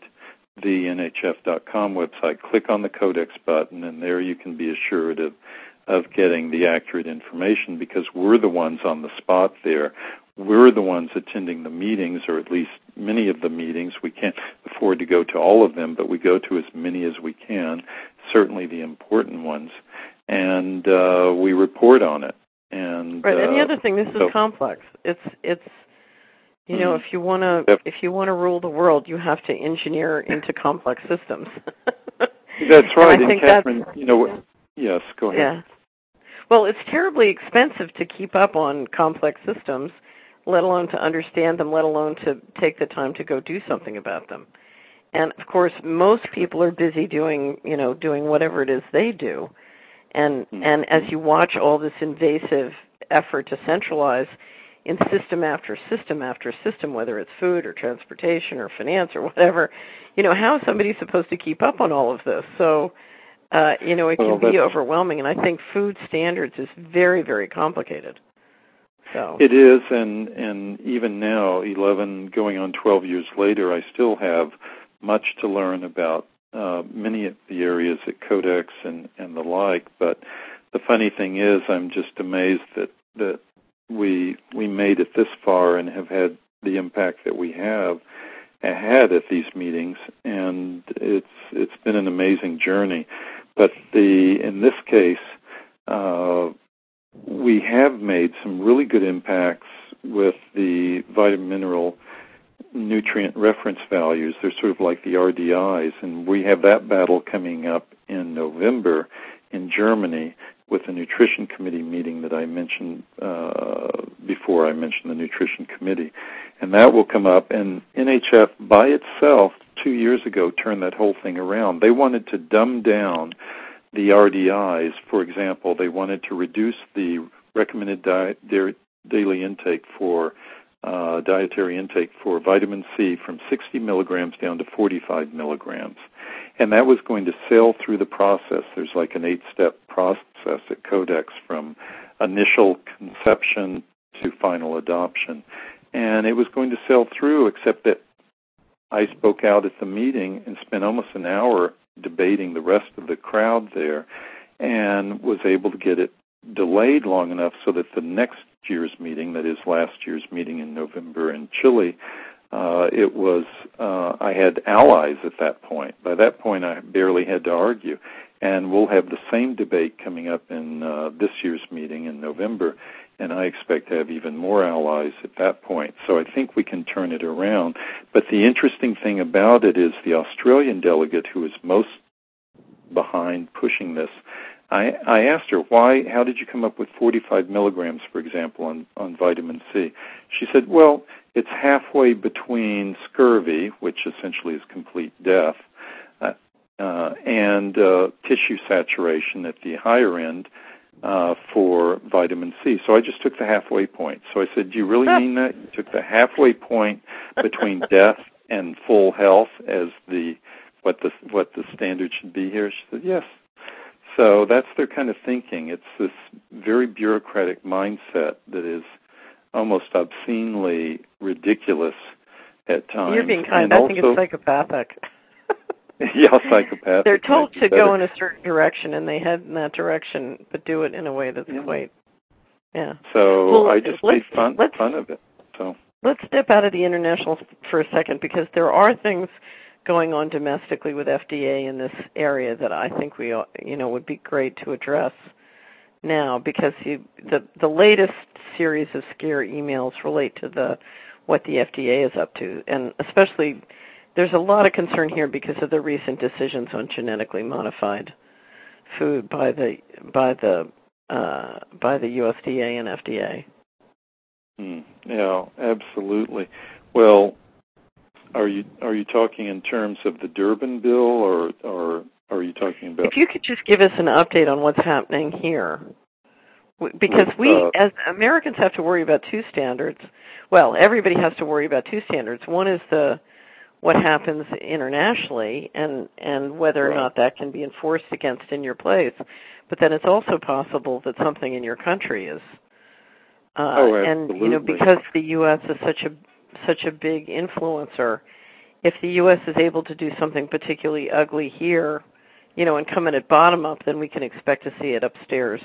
click on the Codex button, and there you can be assured of getting the accurate information, because we're the ones on the spot there. We're the ones attending the meetings, or at least many of the meetings. We can't afford to go to all of them, but we go to as many as we can, certainly the important ones, and we report on it. And right. And the other thing, this is complex. It's you know, if you want to rule the world, you have to engineer into complex systems. That's right. And Catherine, yes, go ahead. Yeah. Well, it's terribly expensive to keep up on complex systems, let alone to understand them, let alone to take the time to go do something about them. And, of course, most people are busy doing whatever it is they do. And as you watch all this invasive effort to centralize in system after system after system, whether it's food or transportation or finance or whatever, how is somebody supposed to keep up on all of this? So, it can be overwhelming. And I think food standards is very, very complicated. So it is, and even now, 11 going on 12 years later, I still have much to learn about many of the areas at Codex and the like. But the funny thing is, I'm just amazed that we made it this far and have had the impact that we have had at these meetings, and it's been an amazing journey. But in this case, we have made some really good impacts with the vitamin mineral nutrient reference values. They're sort of like the RDIs, and we have that battle coming up in November in Germany with the Nutrition Committee meeting that I mentioned before I mentioned the Nutrition Committee. And that will come up, and NHF by itself 2 years ago turned that whole thing around. They wanted to dumb down the RDIs. For example, they wanted to reduce the recommended daily intake for dietary intake for vitamin C from 60 milligrams down to 45 milligrams. And that was going to sail through the process. There's like an 8-step process at Codex from initial conception to final adoption. And it was going to sail through, except that I spoke out at the meeting and spent almost an hour debating the rest of the crowd there, and was able to get it delayed long enough so that the next year's meeting, that is last year's meeting in November in Chile, I had allies at that point. By that point, I barely had to argue. And we'll have the same debate coming up in this year's meeting in November, and I expect to have even more allies at that point. So I think we can turn it around. But the interesting thing about it is the Australian delegate who is most behind pushing this, I asked her, how did you come up with 45 milligrams, for example, on vitamin C? She said, well, it's halfway between scurvy, which essentially is complete death, and tissue saturation at the higher end for vitamin C. So I just took the halfway point. So I said, do you really mean that? You took the halfway point between death and full health as what the standard should be here? She said, yes. So that's their kind of thinking. It's this very bureaucratic mindset that is almost obscenely ridiculous at times. You're being kind. I think it's psychopathic. Yeah, psychopathic. They're told to go in a certain direction, and they head in that direction, but do it in a way that's quite, yeah. So I just made fun of it. So let's step out of the international for a second, because there are things going on domestically with FDA in this area that I think we, would be great to address now, because the latest series of scare emails relate to what the FDA is up to, and especially there's a lot of concern here because of the recent decisions on genetically modified food by the USDA and FDA. Yeah, absolutely. Well, are you talking in terms of the Durbin bill, or are you talking about? If you could just give us an update on what's happening here, because we as Americans have to worry about two standards. Well, everybody has to worry about two standards. One is what happens internationally and whether or not that can be enforced against in your place. But then it's also possible that something in your country is. And because the U.S. is such a big influencer, if the U.S. is able to do something particularly ugly here, and come in at bottom up, then we can expect to see it upstairs,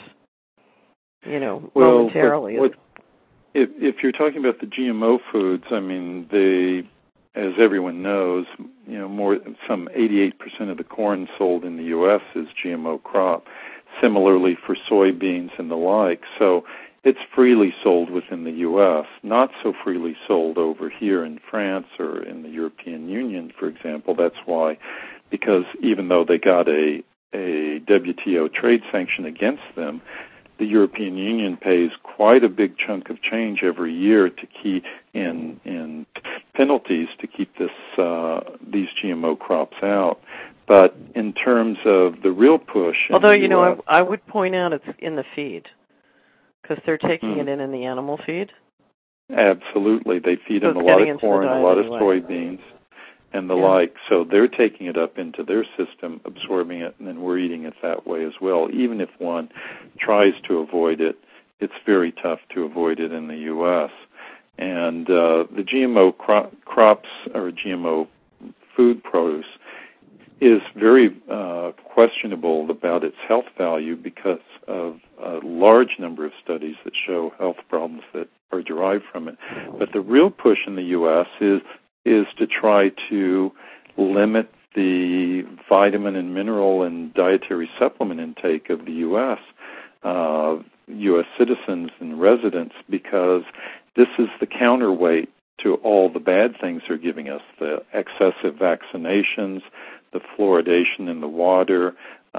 momentarily. If you're talking about the GMO foods, I mean, as everyone knows, some 88% of the corn sold in the U.S. is GMO crop. Similarly for soybeans and the like. So it's freely sold within the U.S., not so freely sold over here in France or in the European Union, for example. That's why, because even though they got a WTO trade sanction against them, the European Union pays quite a big chunk of change every year to keep in penalties to keep these GMO crops out. But in terms of the real push, although I would point out it's in the feed, because they're taking it in the animal feed. Absolutely, they feed them a lot of corn, a lot of soybeans, and the like. So they're taking it up into their system, absorbing it, and then we're eating it that way as well. Even if one tries to avoid it, it's very tough to avoid it in the U.S. And the GMO crops or GMO food produce is very questionable about its health value because of a large number of studies that show health problems that are derived from it. But the real push in the U.S. is to try to limit the vitamin and mineral and dietary supplement intake of the U.S. U.S. citizens and residents, because this is the counterweight to all the bad things they're giving us, the excessive vaccinations, the fluoridation in the water,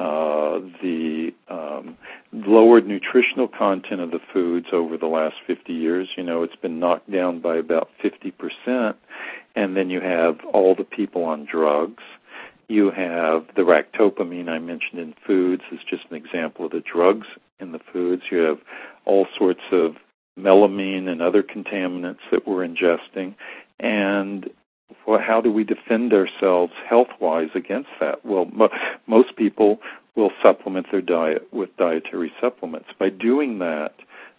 the lowered nutritional content of the foods over the last 50 years. It's been knocked down by about 50%. And then you have all the people on drugs. You have the ractopamine I mentioned in foods is just an example of the drugs in the foods. You have all sorts of melamine and other contaminants that we're ingesting. And how do we defend ourselves health-wise against that? Well, most people will supplement their diet with dietary supplements. By doing that,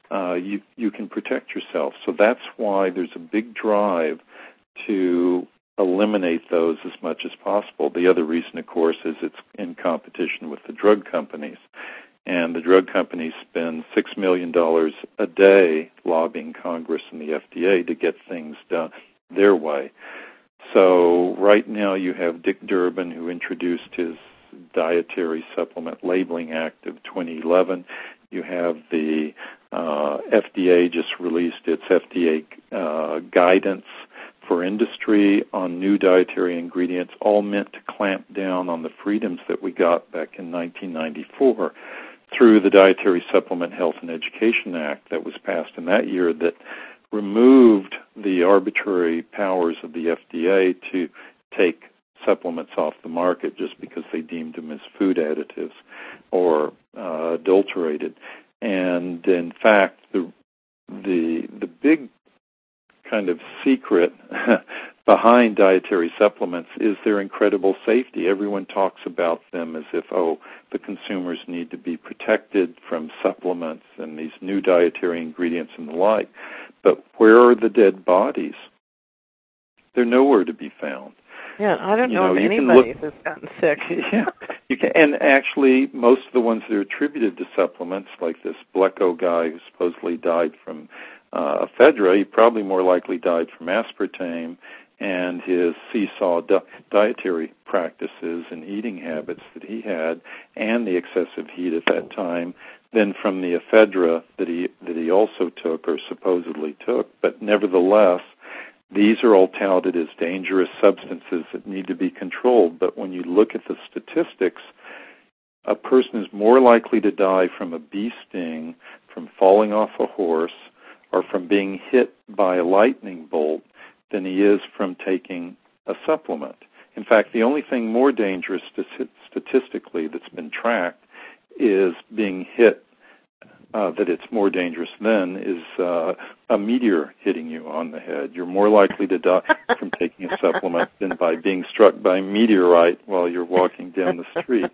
you can protect yourself. So that's why there's a big drive to eliminate those as much as possible. The other reason, of course, is it's in competition with the drug companies. And the drug companies spend $6 million a day lobbying Congress and the FDA to get things done their way. So right now you have Dick Durbin, who introduced his Dietary Supplement Labeling Act of 2011. You have the FDA just released its FDA guidance for industry on new dietary ingredients, all meant to clamp down on the freedoms that we got back in 1994 through the Dietary Supplement Health and Education Act that was passed in that year that removed the arbitrary powers of the FDA to take supplements off the market just because they deemed them as food additives or adulterated. And in fact, the big kind of secret behind dietary supplements is their incredible safety. Everyone talks about them as if, the consumers need to be protected from supplements and these new dietary ingredients and the like. But where are the dead bodies? They're nowhere to be found. Yeah, I don't know if anybody has gotten sick. Yeah, you can, and actually, most of the ones that are attributed to supplements, like this Blecko guy who supposedly died from ephedra, he probably more likely died from aspartame and his seesaw dietary practices and eating habits that he had, and the excessive heat at that time, than from the ephedra that he also took or supposedly took. But nevertheless, these are all touted as dangerous substances that need to be controlled. But when you look at the statistics, a person is more likely to die from a bee sting, from falling off a horse, or from being hit by a lightning bolt than he is from taking a supplement. In fact, the only thing more dangerous statistically that's been tracked is being hit, that it's more dangerous than is a meteor hitting you on the head. You're more likely to die from taking a supplement than by being struck by a meteorite while you're walking down the street.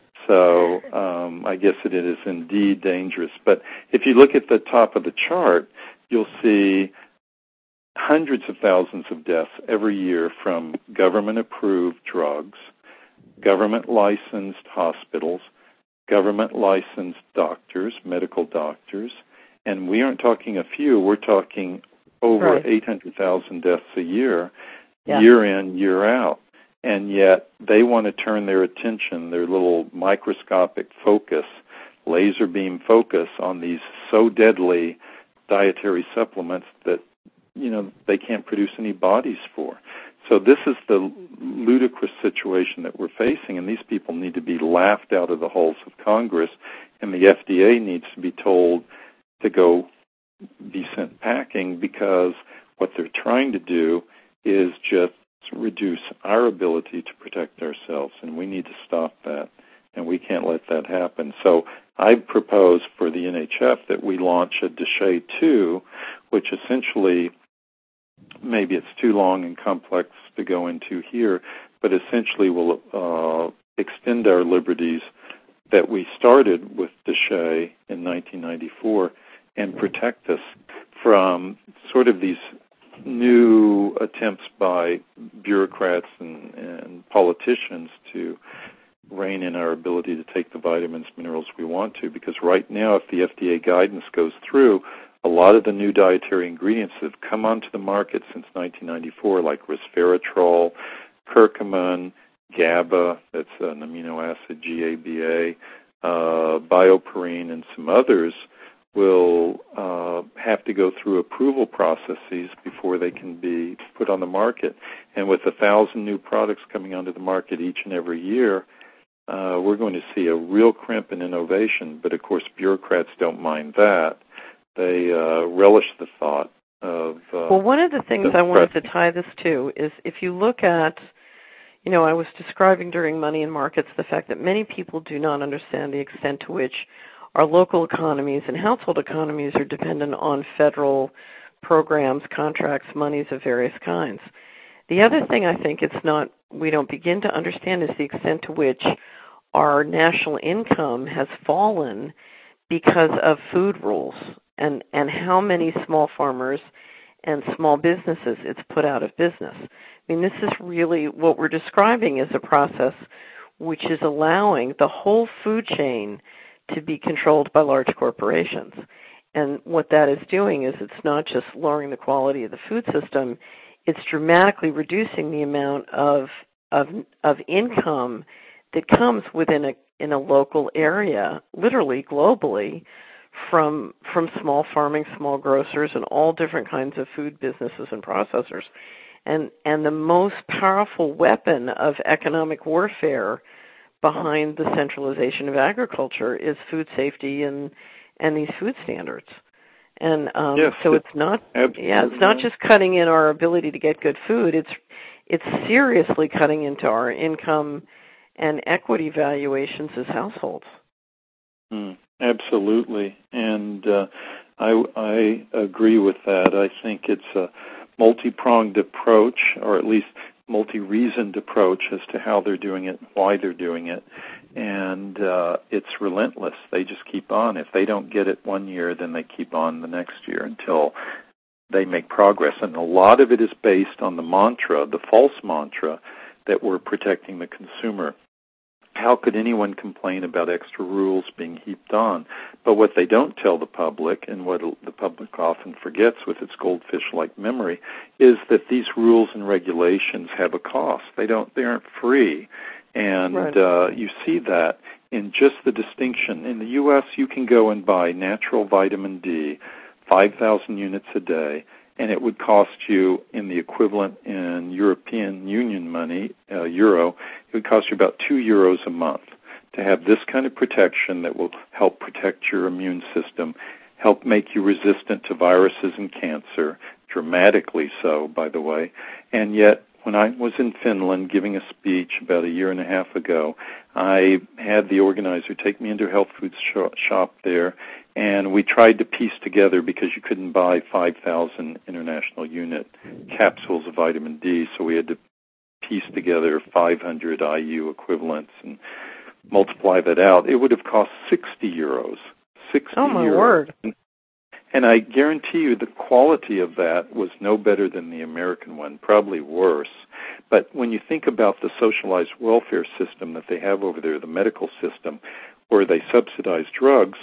So I guess it is indeed dangerous. But if you look at the top of the chart, you'll see hundreds of thousands of deaths every year from government-approved drugs, government-licensed hospitals, government-licensed doctors, medical doctors, and we aren't talking a few, we're talking over 800,000 deaths a year, year in, year out. And yet they want to turn their attention, their little microscopic focus, laser beam focus on these so deadly dietary supplements that, they can't produce any bodies for. So this is the ludicrous situation that we're facing, and these people need to be laughed out of the halls of Congress, and the FDA needs to be told to go be sent packing, because what they're trying to do is just reduce our ability to protect ourselves, and we need to stop that, and we can't let that happen. So I propose for the NHF that we launch a DSHEA 2, which essentially, maybe it's too long and complex to go into here, but essentially will extend our liberties that we started with DSHEA in 1994 and protect us from sort of these new attempts by bureaucrats and politicians to rein in our ability to take the vitamins, minerals we want to, because right now, if the FDA guidance goes through, a lot of the new dietary ingredients that have come onto the market since 1994, like resveratrol, curcumin, GABA, that's an amino acid, GABA, bioperine, and some others, will have to go through approval processes before they can be put on the market. And with 1,000 new products coming onto the market each and every year, we're going to see a real crimp in innovation. But, of course, bureaucrats don't mind that. They relish the thought of... well, one of the things I wanted to tie this to is if you look at, I was describing during Money and Markets the fact that many people do not understand the extent to which our local economies and household economies are dependent on federal programs, contracts, monies of various kinds. The other thing I think we don't begin to understand is the extent to which our national income has fallen because of food rules and how many small farmers and small businesses, it's put out of business. I mean, this is really what we're describing is a process which is allowing the whole food chain to be controlled by large corporations. And what that is doing is it's not just lowering the quality of the food system, it's dramatically reducing the amount of income that comes in a local area, literally globally, from small farming, small grocers, and all different kinds of food businesses and processors. And the most powerful weapon of economic warfare behind the centralization of agriculture is food safety and these food standards. And yes, so it's not just cutting in our ability to get good food. It's seriously cutting into our income and equity valuations as households. Absolutely, and I agree with that. I think it's a multi-pronged approach, or at least multi-reasoned approach as to how they're doing it, why they're doing it, and it's relentless. They just keep on. If they don't get it one year, then they keep on the next year until they make progress. And a lot of it is based on the mantra, the false mantra, that we're protecting the consumer. How could anyone complain about extra rules being heaped on? But what they don't tell the public, and what the public often forgets with its goldfish-like memory, is that these rules and regulations have a cost. They aren't free. And you see that in just the distinction. In the U.S., you can go and buy natural vitamin D, 5,000 units a day, and it would cost you, in the equivalent in European Union money, euro, it would cost you about €2 a month to have this kind of protection that will help protect your immune system, help make you resistant to viruses and cancer, dramatically so, by the way. And yet, when I was in Finland giving a speech about a year and a half ago, I had the organizer take me into a health food shop there, and we tried to piece together, because you couldn't buy 5,000 international unit capsules of vitamin D, so we had to piece together 500 IU equivalents and multiply that out. It would have cost €60. 60 Oh, my euros. word. And I guarantee you the quality of that was no better than the American one, probably worse. But when you think about the socialized welfare system that they have over there, the medical system, where they subsidize drugs,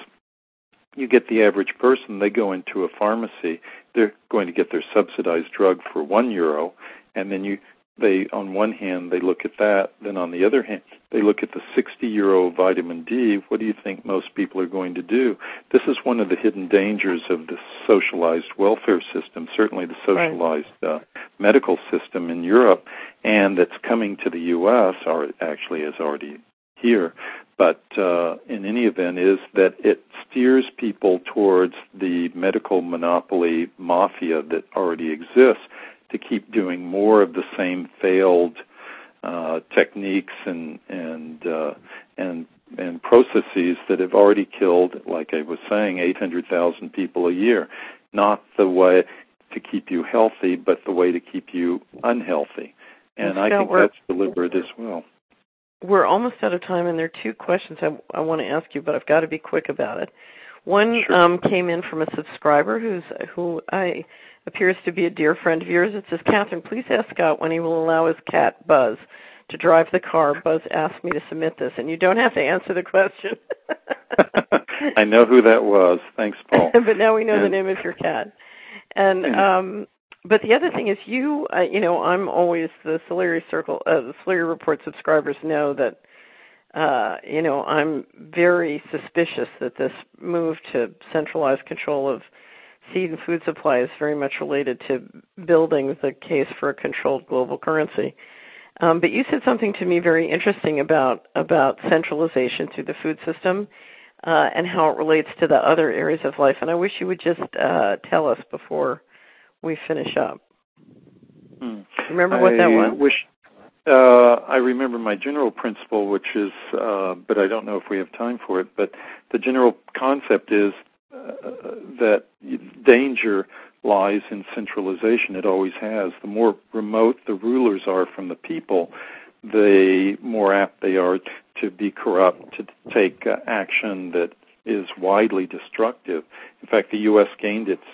you get the average person, they go into a pharmacy, they're going to get their subsidized drug for €1, and then they on one hand, they look at that, then on the other hand, they look at the €60 vitamin D. What do you think most people are going to do? This is one of the hidden dangers of the socialized welfare system, certainly the socialized medical system in Europe, and that's coming to the U.S., or actually is already here. But in any event, is that it steers people towards the medical monopoly mafia that already exists to keep doing more of the same failed techniques and processes that have already killed, like I was saying, 800,000 people a year. Not the way to keep you healthy, but the way to keep you unhealthy. And I think that's deliberate as well. We're almost out of time, and there are two questions I want to ask you, but I've got to be quick about it. One came in from a subscriber who appears to be a dear friend of yours. It says, Catherine, please ask Scott when he will allow his cat, Buzz, to drive the car. Buzz asked me to submit this, and you don't have to answer the question. I know who that was. Thanks, Paul. But now we know the name of your cat. And but the other thing is, I'm always the Solari Circle, the Solari Report subscribers know that, I'm very suspicious that this move to centralized control of seed and food supply is very much related to building the case for a controlled global currency. But you said something to me very interesting about centralization through the food system and how it relates to the other areas of life. And I wish you would just tell us before we finish up. Remember what that was? I remember my general principle, which is, but I don't know if we have time for it, but the general concept is that danger lies in centralization. It always has. The more remote the rulers are from the people, the more apt they are to be corrupt, to take action that is widely destructive. In fact, the U.S. gained its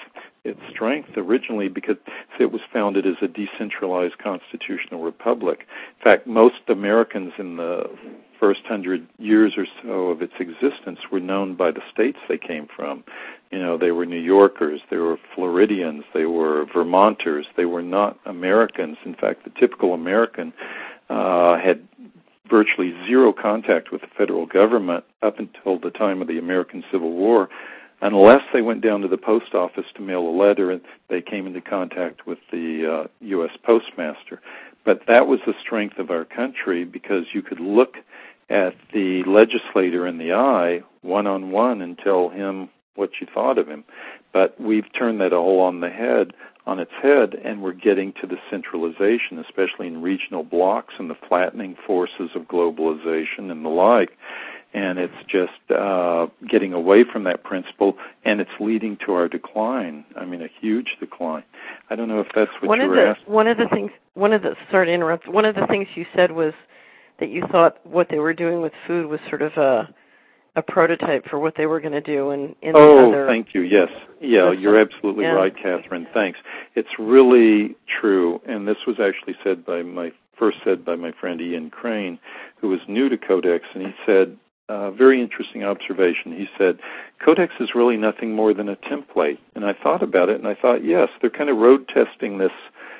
its strength originally because it was founded as a decentralized constitutional republic. In fact, most Americans in the first 100 years or so of its existence were known by the states they came from. You know, they were New Yorkers, they were Floridians, they were Vermonters, they were not Americans. In fact, the typical American had virtually zero contact with the federal government up until the time of the American Civil War, unless they went down to the post office to mail a letter and they came into contact with the U.S. Postmaster. But that was the strength of our country because you could look at the legislator in the eye one-on-one and tell him what you thought of him. But we've turned that all on its head, and we're getting to the centralization, especially in regional blocks and the flattening forces of globalization and the like. And it's just getting away from that principle, and it's leading to our decline. I mean, a huge decline. I don't know if that's what you were asking. Sorry to interrupt. One of the things you said was that you thought what they were doing with food was sort of a prototype for what they were going to do in other... Thank you. Yes. Yeah, you're absolutely right, Catherine. Thanks. It's really true, and this was actually said by my friend Ian Crane, who was new to Codex, and he said, very interesting observation. He said, Codex is really nothing more than a template. And I thought about it, and I thought, yes, they're kind of road testing this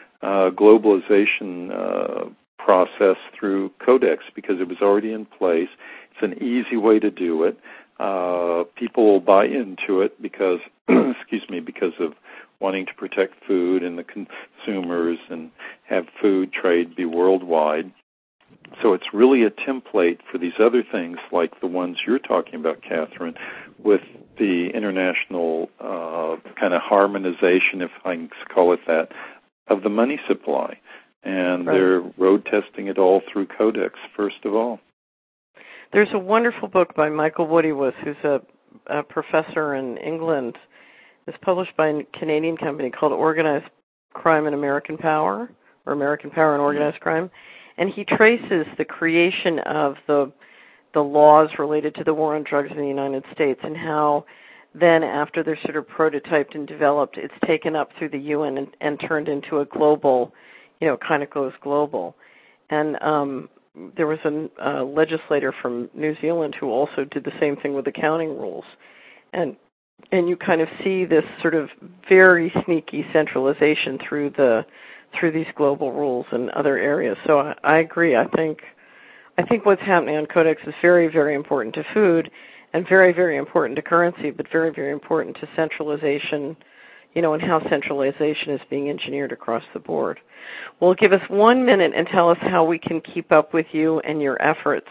globalization process through Codex because it was already in place. It's an easy way to do it. People will buy into it because, because of wanting to protect food and the consumers and have food trade be worldwide. So it's really a template for these other things like the ones you're talking about, Catherine, with the international kind of harmonization, if I can call it that, of the money supply. And They're road testing it all through Codex, first of all. There's a wonderful book by Michael Woodywith, who's a professor in England. It's published by a Canadian company called Organized Crime and American Power, or American Power and Organized Crime. And he traces the creation of the laws related to the war on drugs in the United States and how then after they're sort of prototyped and developed, it's taken up through the UN and turned into a global, kind of goes global. And there was a legislator from New Zealand who also did the same thing with accounting rules. And you kind of see this sort of very sneaky centralization through these global rules and other areas. So I agree. I think what's happening on Codex is very, very important to food and very, very important to currency, but very, very important to centralization, and how centralization is being engineered across the board. Well, give us 1 minute and tell us how we can keep up with you and your efforts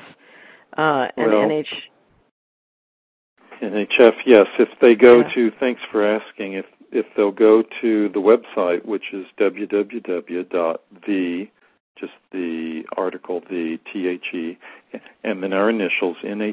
NHF, yes. If they go to, thanks for asking, if they'll go to the website, which is just the article, the THE, and then our initials,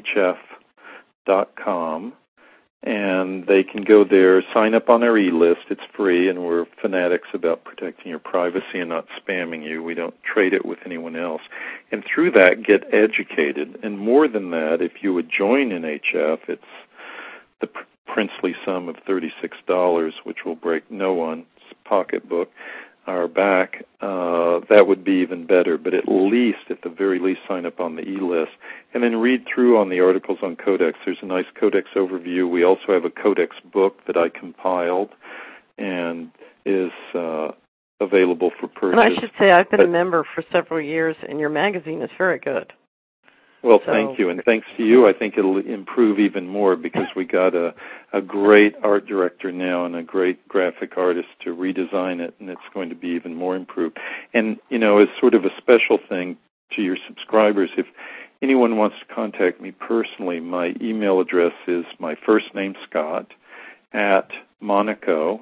NHF.com, and they can go there, sign up on our e-list. It's free, and we're fanatics about protecting your privacy and not spamming you. We don't trade it with anyone else. And through that, get educated. And more than that, if you would join NHF, it's the princely sum of $36, which will break no one's pocketbook or back. That would be even better. But at the very least, sign up on the e-list. And then read through on the articles on Codex. There's a nice Codex overview. We also have a Codex book that I compiled and is available for purchase. And I should say I've been a member for several years, and your magazine is very good. Well, thank you, and thanks to you, I think it'll improve even more because we got a great art director now and a great graphic artist to redesign it, and it's going to be even more improved. And, as sort of a special thing to your subscribers, if anyone wants to contact me personally, my email address is my first name, Scott, at Monaco,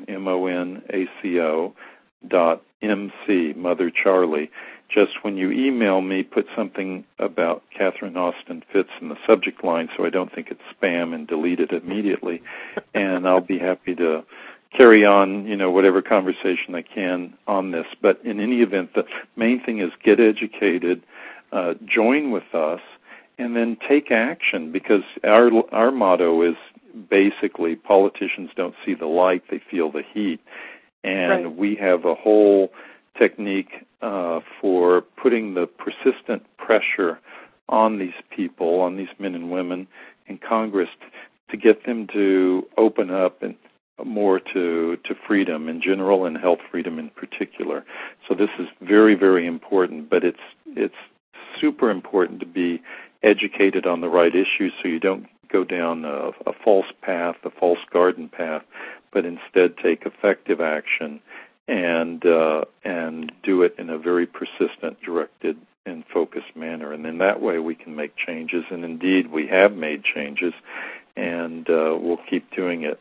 MONACO.MC, Mother Charlie. Just when you email me, put something about Catherine Austin Fitts in the subject line so I don't think it's spam and delete it immediately. And I'll be happy to carry on, whatever conversation I can on this. But in any event, the main thing is get educated, join with us, and then take action because our motto is basically politicians don't see the light, they feel the heat. And right. we have a whole technique for putting the persistent pressure on these people, on these men and women in Congress, to get them to open up and more to freedom in general and health freedom in particular. So this is very, very important, but it's super important to be educated on the right issues so you don't go down a false path, a false garden path, but instead take effective action and do it in a very persistent, directed, and focused manner. And in that way we can make changes, and indeed we have made changes, and we'll keep doing it.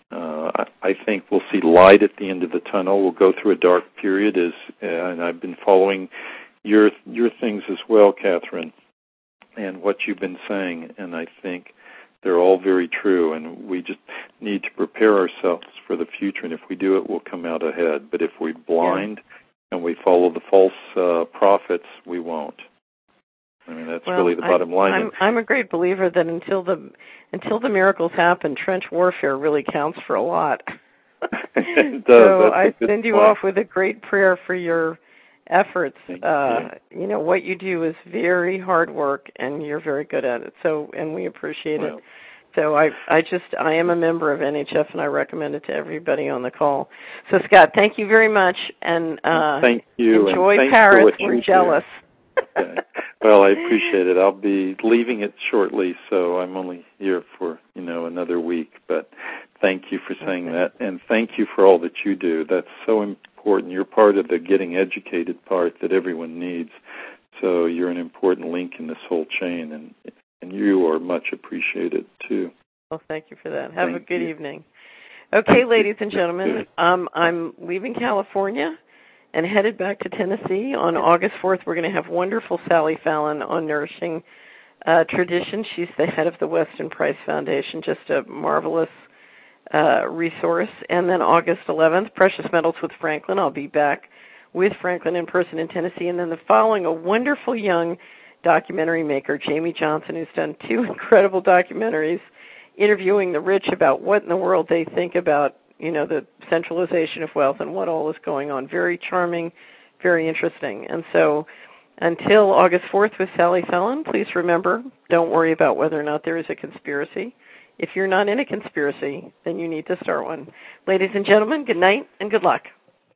I think we'll see light at the end of the tunnel. We'll go through a dark period, and I've been following your things as well, Catherine, and what you've been saying, and I think they're all very true, and we just need to prepare ourselves for the future, and if we do it, we'll come out ahead. But if we're blind and we follow the false prophets, we won't. I mean, that's really the bottom line. I'm a great believer that until the miracles happen, trench warfare really counts for a lot. It does. So I send you off with a great prayer for your efforts. You know, what you do is very hard work, and you're very good at it. So, and we appreciate it. So I am a member of NHF, and I recommend it to everybody on the call. So Scott, thank you very much, and thank you. Enjoy and Paris. We're jealous. Okay. Well, I appreciate it. I'll be leaving it shortly, so I'm only here for, another week. But thank you for saying that, and thank you for all that you do. That's so important. You're part of the getting educated part that everyone needs. So you're an important link in this whole chain, and you are much appreciated, too. Well, thank you for that. Have a good evening. Okay, ladies and gentlemen, I'm leaving California and headed back to Tennessee. On August 4th, we're going to have wonderful Sally Fallon on Nourishing Tradition. She's the head of the Weston Price Foundation, just a marvelous resource. And then August 11th, Precious Metals with Franklin. I'll be back with Franklin in person in Tennessee. And then the following, a wonderful young documentary maker, Jamie Johnson, who's done 2 incredible documentaries interviewing the rich about what in the world they think about the centralization of wealth and what all is going on. Very charming, very interesting. And so until August 4th with Sally Fallon, please remember, don't worry about whether or not there is a conspiracy. If you're not in a conspiracy, then you need to start one. Ladies and gentlemen, good night and good luck.